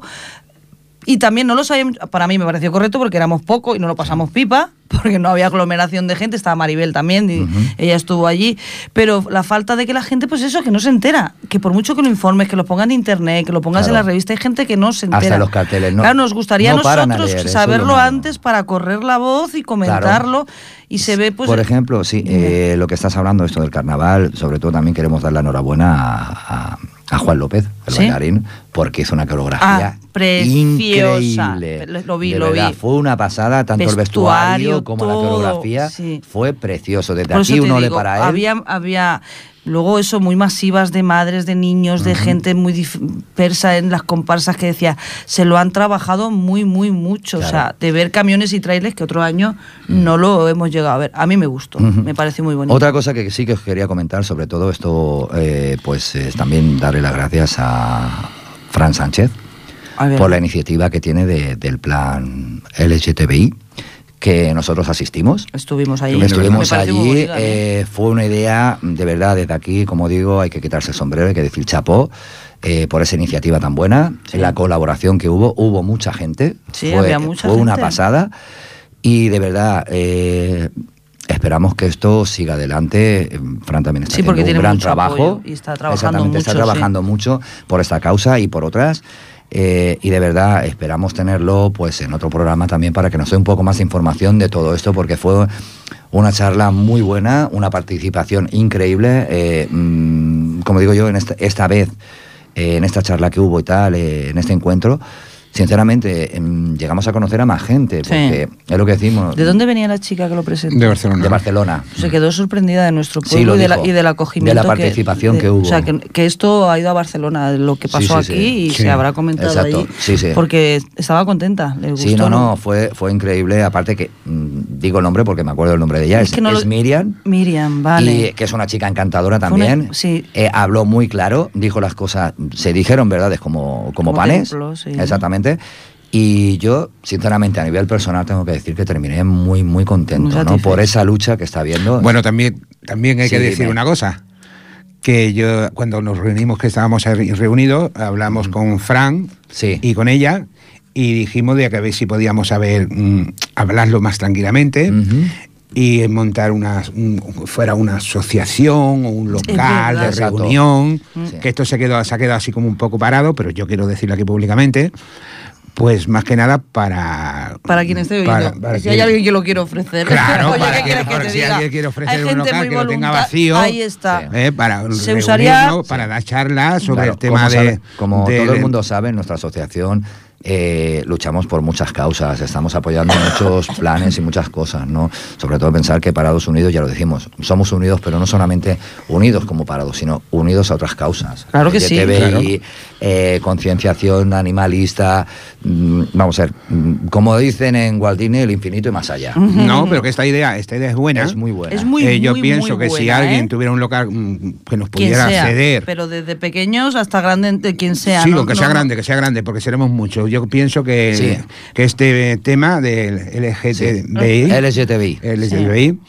B: y también no lo sabíamos, para mí me pareció correcto porque éramos pocos y no lo pasamos pipa, porque no había aglomeración de gente, estaba Maribel también, y uh-huh. ella estuvo allí, pero la falta de que la gente, pues eso, que no se entera, que por mucho que lo informes, que lo pongan en internet, que lo pongas claro. en la revista, hay gente que no se entera.
A: Hasta los carteles, ¿no?
B: Claro, nos gustaría
A: no
B: a nosotros leer, saberlo antes para correr la voz y comentarlo, claro. y se ve pues...
A: Por ejemplo, sí, eh, lo que estás hablando, esto del carnaval, sobre todo también queremos dar la enhorabuena a... a a Juan López, el ¿sí? bailarín, porque hizo una coreografía
B: ah, preciosa.
A: Increíble.
B: Lo vi,
A: de
B: lo
A: verdad,
B: vi.
A: Fue una pasada, tanto
B: vestuario,
A: el vestuario como
B: todo,
A: la coreografía.
B: Sí.
A: Fue precioso. Desde
B: Por
A: aquí uno
B: digo,
A: le para él.
B: Había, había luego eso, muy masivas de madres, de niños, de uh-huh. gente muy dispersa en las comparsas que decía, se lo han trabajado muy, muy mucho. Claro. O sea, de ver camiones y trailers que otro año uh-huh. no lo hemos llegado a ver. A mí me gustó, uh-huh. me pareció muy bonito.
A: Otra cosa que sí que os quería comentar, sobre todo esto, eh, pues es también darle las gracias a Fran Sánchez por la iniciativa que tiene de, del plan L G T B I, que nosotros asistimos.
B: Estuvimos allí.
A: Estuvimos allí. Eh, fue una idea, de verdad, desde aquí, como digo, hay que quitarse el sombrero, hay que decir chapó eh, por esa iniciativa tan buena. Sí. La colaboración que hubo, hubo mucha gente.
B: Sí,
A: fue,
B: había mucha
A: fue
B: gente.
A: una pasada. Y de verdad, eh, esperamos que esto siga adelante. Fran también está
B: sí,
A: haciendo un gran trabajo.
B: Y está trabajando mucho.
A: Está trabajando sí. mucho por esta causa y por otras. Eh, y de verdad esperamos tenerlo pues en otro programa también para que nos dé un poco más de información de todo esto, porque fue una charla muy buena, una participación increíble, eh, mmm, como digo yo, en esta, esta vez eh, en esta charla que hubo y tal, eh, en este encuentro, sinceramente, eh, llegamos a conocer a más gente, porque sí. es lo que decimos.
B: ¿De dónde venía la chica que lo presentó?
C: De Barcelona.
A: De Barcelona.
B: Se quedó sorprendida de nuestro pueblo
A: sí, lo
B: y, de
A: dijo,
B: la, y del acogimiento.
A: De la participación que,
B: que,
A: que hubo.
B: O sea, que, que esto ha ido a Barcelona, lo que pasó
A: sí, sí,
B: aquí,
A: sí.
B: y
A: sí.
B: se habrá comentado
A: Exacto.
B: allí.
A: Sí, sí.
B: Porque estaba contenta, le gustó.
A: Sí, no, no, fue, fue increíble. Aparte que, mmm, digo el nombre porque me acuerdo el nombre de ella, es, es, que no es lo... Miriam.
B: Miriam, vale.
A: Y que es una chica encantadora también.
B: Una... Sí.
A: Eh, habló muy claro, dijo las cosas, se dijeron verdades como, como, como panes.
B: Templo, sí.
A: Exactamente. Y yo, sinceramente, a nivel personal tengo que decir que terminé muy, muy contento, ¿no? Por esa lucha que está habiendo.
C: Bueno, también, también hay sí, que decir dime. una cosa, que yo, cuando nos reunimos, que estábamos reunidos, hablamos mm. con Fran
A: sí.
C: y con ella, y dijimos de que a ver si podíamos saber, mmm, hablarlo más tranquilamente, uh-huh. y montar una, un, fuera una asociación o un local de reunión, sí. que esto se, quedó, se ha quedado así como un poco parado, pero yo quiero decirlo aquí públicamente. Pues más que nada para...
B: Para quien esté oyendo. Para, para si que, hay alguien que lo quiere ofrecer.
C: Claro,
B: Oye,
C: para
B: que, que, que, que
C: si alguien quiere ofrecer un local que lo tenga
B: volunta,
C: vacío.
B: Ahí está.
C: Eh, para
B: Se usaría...
C: para dar charlas sobre
A: claro,
C: el tema
A: como
C: de...
A: Sabe, como
C: de,
A: todo el mundo sabe, en nuestra asociación eh, luchamos por muchas causas, estamos apoyando muchos planes y muchas cosas, ¿no? Sobre todo pensar que Parados Unidos, ya lo decimos, somos unidos, pero no solamente unidos como Parados, sino unidos a otras causas.
B: Claro que sí.
A: Claro. Eh, concienciación animalista, mmm, vamos a ver, mmm, como dicen en Walt Disney, el infinito y más allá.
C: Uh-huh. No, pero que esta idea, esta idea es buena.
A: Es muy buena.
B: Es muy,
C: eh, yo
B: muy,
C: pienso
B: muy
C: que
B: buena,
C: si alguien
B: ¿eh?
C: tuviera un local mmm, que nos pudiera
B: sea,
C: acceder.
B: Pero desde pequeños hasta grande, de quien sea.
C: Sí,
B: ¿no?
C: que
B: no,
C: sea
B: no.
C: grande, que sea grande, porque seremos muchos. Yo pienso que,
A: sí.
C: que este tema del L G T B I,
A: sí. L G T B I,
C: L G T B I sí.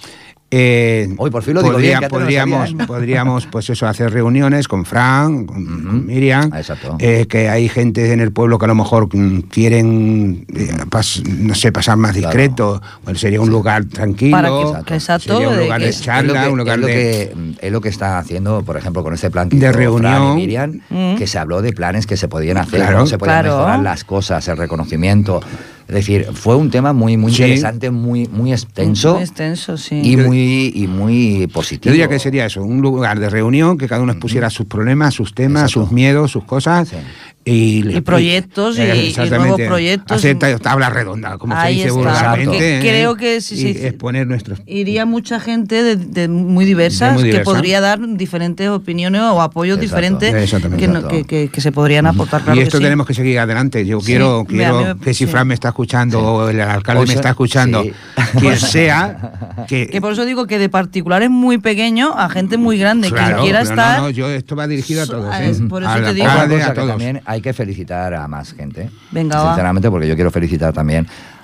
C: Eh,
A: Hoy por fin lo digo
C: podría,
A: bien,
C: podríamos,
A: no
C: podríamos pues eso, hacer reuniones con Fran, con, uh-huh. con Miriam, eh, que hay gente en el pueblo que a lo mejor quieren, eh, pas, no sé, pasar más discreto, claro. Bueno, sería un sí. lugar tranquilo,
B: Para que, exacto. Exacto,
C: sería un lugar de, de charla,
A: es que,
C: un lugar
A: es lo
C: de...
A: Que, es lo que está haciendo, por ejemplo, con este plan que
C: de reunión.
A: Fran y Miriam, mm. que se habló de planes que se podían hacer,
C: claro.
A: cómo se podían
B: claro.
A: mejorar las cosas, el reconocimiento. Es decir, fue un tema muy muy sí. interesante, muy muy extenso,
B: muy extenso sí.
A: y muy y muy positivo.
C: Yo diría que sería eso, un lugar de reunión que cada uno expusiera sus problemas, sus temas, exacto. sus miedos, sus cosas. Sí. Y,
B: y proyectos y, y, y nuevos proyectos.
C: Hacer tabla redonda, como
B: ahí
C: se dice
B: vulgarmente.
C: ¿eh?
B: Creo que sí, sí,
C: exponer nuestros.
B: Iría mucha gente de, de muy diversas de muy diversa. que podría dar diferentes opiniones o apoyos exacto. diferentes que, no, que, que, que se podrían aportar. Claro
C: y esto
B: que
C: tenemos
B: sí.
C: que seguir adelante. Yo sí. quiero, quiero me, que si sí. Fran me está escuchando sí. o el alcalde o sea, me está escuchando, sí. quien sea. Que,
B: que por eso digo que de particulares muy pequeños a gente muy grande
C: claro,
B: que quiera estar.
C: No, no, yo esto va dirigido a todos.
B: ¿eh? Por eso
C: a
B: te digo.
A: Cosa a todos. También hay que felicitar a más gente.
B: Venga,
A: sinceramente,
B: va.
A: porque yo quiero felicitar también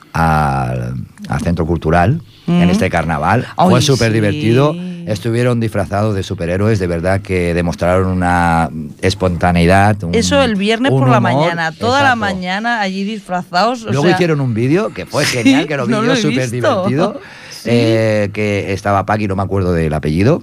A: al, al Centro Cultural mm. en este carnaval.
B: Ay,
A: Fue súper
B: sí.
A: divertido. Estuvieron disfrazados de superhéroes, de verdad que demostraron una espontaneidad. Un,
B: Eso el viernes por
A: humor,
B: la mañana, toda
A: exacto.
B: la mañana allí disfrazados.
A: Luego
B: o sea,
A: hicieron un vídeo que fue
B: sí,
A: genial, que lo vi
B: no
A: yo súper divertido. Sí. Eh, que estaba Paqui, no me acuerdo del apellido,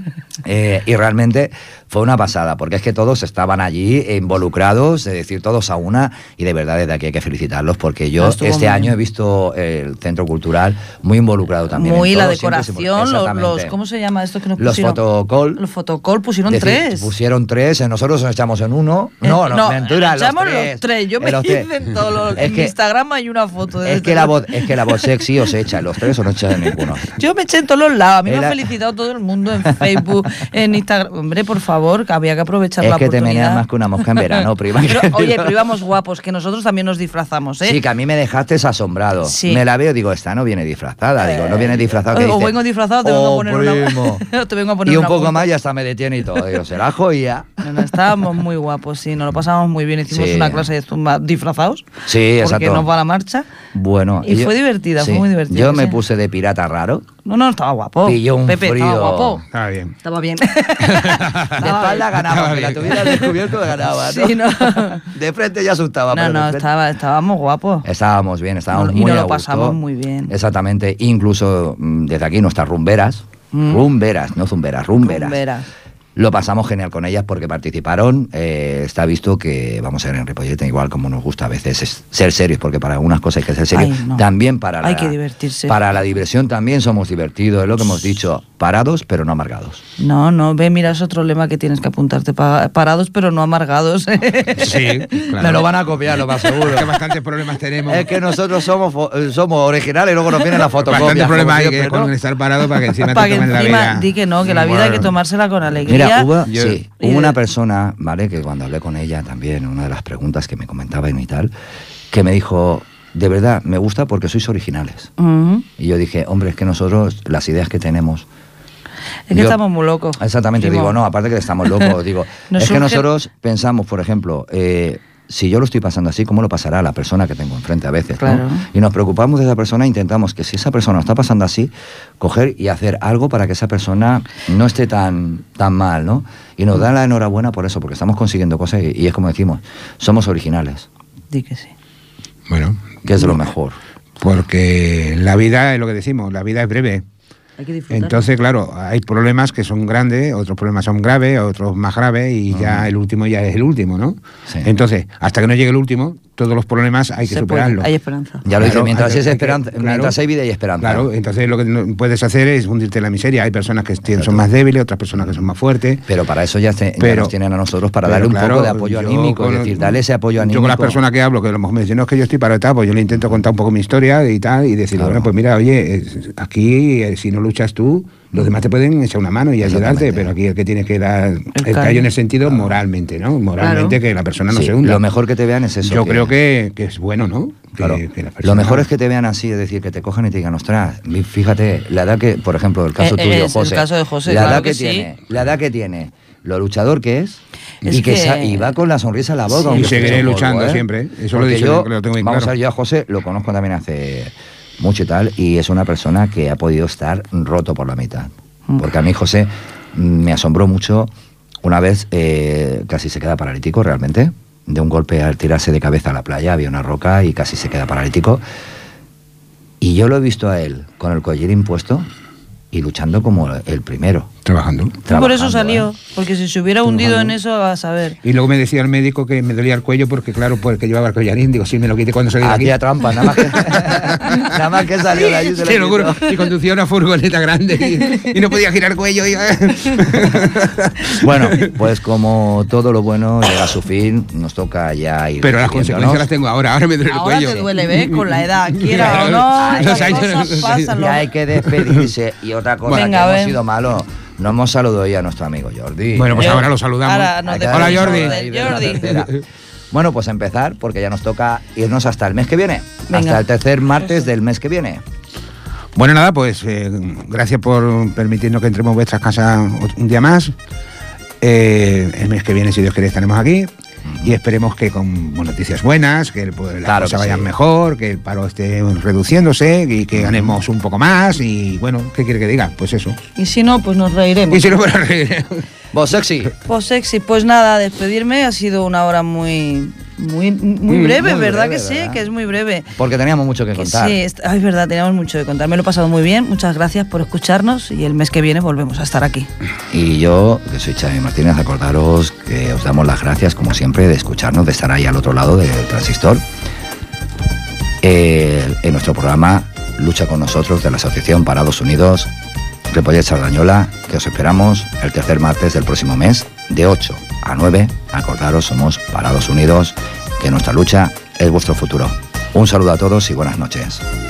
A: eh, y realmente fue una pasada, porque es que todos estaban allí involucrados, es decir, todos a una, y de verdad desde aquí hay que felicitarlos, porque yo este año he visto el Centro Cultural muy involucrado también.
B: Muy
A: en
B: la
A: todo,
B: decoración, los, los, ¿cómo se llama esto que nos
A: los
B: pusieron?
A: Los fotocall.
B: Los fotocall pusieron
A: decir,
B: tres.
A: Pusieron tres, nosotros nos echamos en uno.
B: Eh,
A: no, no,
B: no,
A: mentira,
B: echamos
A: los tres.
B: los tres. Yo me hice en todos los, en
A: que,
B: Instagram hay una foto de
A: es que la voz Es que la voz sexy os echa en los tres o no echa en ninguno.
B: Yo me eché en todos los lados. A mí
A: Era...
B: me ha felicitado todo el mundo en Facebook, en Instagram. Hombre, por favor, que había que aprovechar
A: es
B: la
A: que
B: oportunidad.
A: Te meneas más que una mosca en verano, prima.
B: Pero, oye, pero íbamos guapos, que nosotros también nos disfrazamos, ¿eh?
A: Sí, que a mí me dejaste asombrado. Sí. Me la veo, digo, esta no viene disfrazada. Digo, no viene disfrazada.
B: Eh,
A: o
B: dice, vengo disfrazado, te vengo
A: oh,
B: a poner primo. una... te vengo a poner
A: y un
B: una
A: poco
B: punta.
A: más ya hasta me detiene y todo. Digo, será joya.
B: No, no, estábamos muy guapos, sí, nos lo pasamos muy bien. Hicimos
A: sí.
B: una clase de zumba disfrazados.
A: Sí, exacto.
B: Porque nos va la marcha.
A: Bueno.
B: Y, y yo, fue divertida, sí. fue muy divertida.
A: Yo me
B: sí.
A: puse de pirata raro.
B: No, no, estaba guapo.
A: Pilló un
B: Pepe,
A: frío.
B: estaba guapo.
C: Estaba bien.
B: Estaba bien.
A: De espalda ganaba, si la tuviera descubierto ganaba, ¿no?
B: Sí, no.
A: De frente ya asustaba.
B: No,
A: pero
B: no, estaba, estábamos guapos.
A: Estábamos bien, estábamos
B: no,
A: muy
B: Y nos
A: a
B: lo
A: gusto.
B: pasamos muy bien.
A: Exactamente, incluso desde aquí nuestras rumberas, mm. rumberas, no zumberas, rumberas.
B: Rumberas.
A: Lo pasamos genial con ellas porque participaron. Eh, está visto que vamos a ver en Ripollete, igual como nos gusta a veces es ser serios, porque para algunas cosas hay que ser serios.
B: Ay, no.
A: También para la,
B: hay que divertirse.
A: Para la diversión también somos divertidos, es lo que hemos dicho. Parados, pero no amargados.
B: No, no, ve, mira, es otro lema que tienes que apuntarte. Pa parados, pero no amargados.
C: Sí, claro.
A: Me lo van a copiar, lo más seguro.
C: Es que bastantes problemas tenemos.
A: Es que nosotros somos, somos originales y luego nos viene la fotocopia.
C: Bastantes problemas hay que con estar parado para que encima
B: para
C: te tomen
B: que encima,
C: la vida.
B: Di que no, que la vida bueno. hay que tomársela con alegría.
A: Mira, hubo,
C: Yo,
A: sí, hubo una persona, ¿vale? Que cuando hablé con ella también, una de las preguntas que me comentaban y tal, que me dijo, de verdad, me gusta porque sois originales.
B: Uh-huh.
A: Y yo dije, hombre, es que nosotros, las ideas que tenemos...
B: Es que yo, estamos muy locos.
A: Exactamente, digo, no, aparte que estamos locos, digo, es surge... que nosotros pensamos, por ejemplo, eh, si yo lo estoy pasando así, ¿cómo lo pasará la persona que tengo enfrente a veces?
B: Claro.
A: ¿no? Y nos preocupamos de esa persona e intentamos que si esa persona lo está pasando así, coger y hacer algo para que esa persona no esté tan, tan mal, ¿no? Y nos dan la enhorabuena por eso, porque estamos consiguiendo cosas y, y es como decimos, somos originales.
B: Di que sí.
C: Bueno.
A: Que es lo mejor.
C: Porque la vida es lo que decimos, la vida es breve.
B: Hay que disfrutar.
C: Entonces, claro, hay problemas que son grandes, otros problemas son graves, otros más graves y uh-huh. ya el último ya es el último, ¿no?
A: Sí.
C: Entonces, hasta que no llegue el último, todos los problemas hay que
B: Se
C: superarlos.
B: Puede, hay esperanza.
A: Ya lo
C: claro,
A: dice, mientras,
C: hay,
A: es esperanza,
C: hay que,
A: mientras
C: claro,
A: hay vida hay esperanza.
C: Claro, entonces lo que no puedes hacer es hundirte en la miseria. Hay personas que tienen, son más débiles, otras personas que son más fuertes.
A: Pero para eso ya, te,
C: pero,
A: ya nos tienen a nosotros para
C: pero,
A: darle un
C: claro,
A: poco de apoyo anímico, es decir, darle ese apoyo anímico.
C: Yo con las personas que hablo, que a lo mejor me dicen, no, es que yo estoy para tal, pues yo le intento contar un poco mi historia y tal, y decir, claro. bueno, pues mira, oye, aquí si no luchas tú, los demás te pueden echar una mano y ayudarte, pero aquí el que tiene que dar el, el callo en el sentido claro. moralmente, ¿no? Moralmente claro. que la persona no
A: sí,
C: se hunda.
A: Lo mejor que te vean es eso.
C: Yo
A: que...
C: creo que, que es bueno, ¿no?
A: Claro.
C: Que, que la persona...
A: Lo mejor es que te vean así, es decir, que te cojan y te digan, ostras, fíjate, la edad que, por ejemplo, el caso
B: eh,
A: tuyo,
B: es
A: José,
B: el caso de José,
A: la
B: claro
A: edad que,
B: que
A: tiene,
B: sí.
A: la edad que tiene, lo luchador que es,
B: es
A: y que,
B: que...
A: Sa y va con la sonrisa en la boca.
C: Sí. Y seguiré luchando
A: polvo, ¿eh?
C: siempre, eso
A: Porque
C: lo, dicho,
A: yo,
C: lo tengo muy
A: vamos
C: claro.
A: a ver, yo a José lo conozco también hace mucho y tal, y es una persona que ha podido estar roto por la mitad. Porque a mí, José, me asombró mucho una vez, eh, casi se queda paralítico realmente, de un golpe al tirarse de cabeza a la playa, había una roca y casi se queda paralítico. Y yo lo he visto a él con el collarín puesto y luchando como el primero.
C: Trabajando.
B: Trabajando. Por eso salió, ¿eh? Porque si se hubiera hundido Trabajando. en eso, vas a ver.
C: Y luego me decía el médico que me dolía el cuello porque, claro, porque llevaba el collarín. Digo, sí, me lo quité cuando salí de aquí.
A: Hacía trampa, nada más que, nada más que salió de allí. Se
C: sí, lo juro. Y conducía una furgoneta grande y, y no podía girar el cuello. Y...
A: Bueno, pues como todo lo bueno llega a su fin, nos toca ya ir.
C: Pero las consecuencias las tengo ahora. Ahora me duele el
B: ahora
C: cuello.
B: Ahora te duele, ¿ves? Con la edad, quiera o no. Las cosas pasan.
A: Ya hay que despedirse. Y otra cosa, Venga, que hemos sido malos. No hemos saludado hoy a nuestro amigo Jordi.
C: Bueno, pues ahora lo saludamos.
B: Ahora nos
C: Hola, Jordi.
B: Jordi.
A: Bueno, pues empezar, porque ya nos toca irnos hasta el mes que viene. Venga. Hasta el tercer martes del mes que viene.
C: Bueno, nada, pues eh, gracias por permitirnos que entremos en vuestras casas un día más. Eh, el mes que viene, si Dios quiere, estaremos aquí. Y esperemos que con noticias buenas, que pues, las
A: claro
C: cosas
A: que
C: vayan
A: sí.
C: mejor, que el paro esté reduciéndose y que ganemos un poco más. Y bueno, ¿qué quiere que diga? Pues eso.
B: Y si no, pues nos reiremos.
C: Y si no, pues nos reiremos.
A: Vos sexy.
B: Vos sexy. Pues nada, despedirme ha sido una hora muy... Muy, muy breve,
A: muy
B: ¿verdad
A: breve,
B: que sí?
A: ¿verdad?
B: Que es muy breve.
A: Porque teníamos mucho que, que contar.
B: Sí, es, es verdad, teníamos mucho que contar. Me lo he pasado muy bien. Muchas gracias por escucharnos y el mes que viene volvemos a estar aquí.
A: Y yo, que soy Xavi Martínez, acordaros que os damos las gracias, como siempre, de escucharnos, de estar ahí al otro lado del transistor. Eh, en nuestro programa Lucha con nosotros de la Asociación Parados Unidos, Ripollet Sardañola, que os esperamos el tercer martes del próximo mes, de ocho a nueve. Acordaros, somos Parados Unidos, que nuestra lucha es vuestro futuro. Un saludo a todos y buenas noches.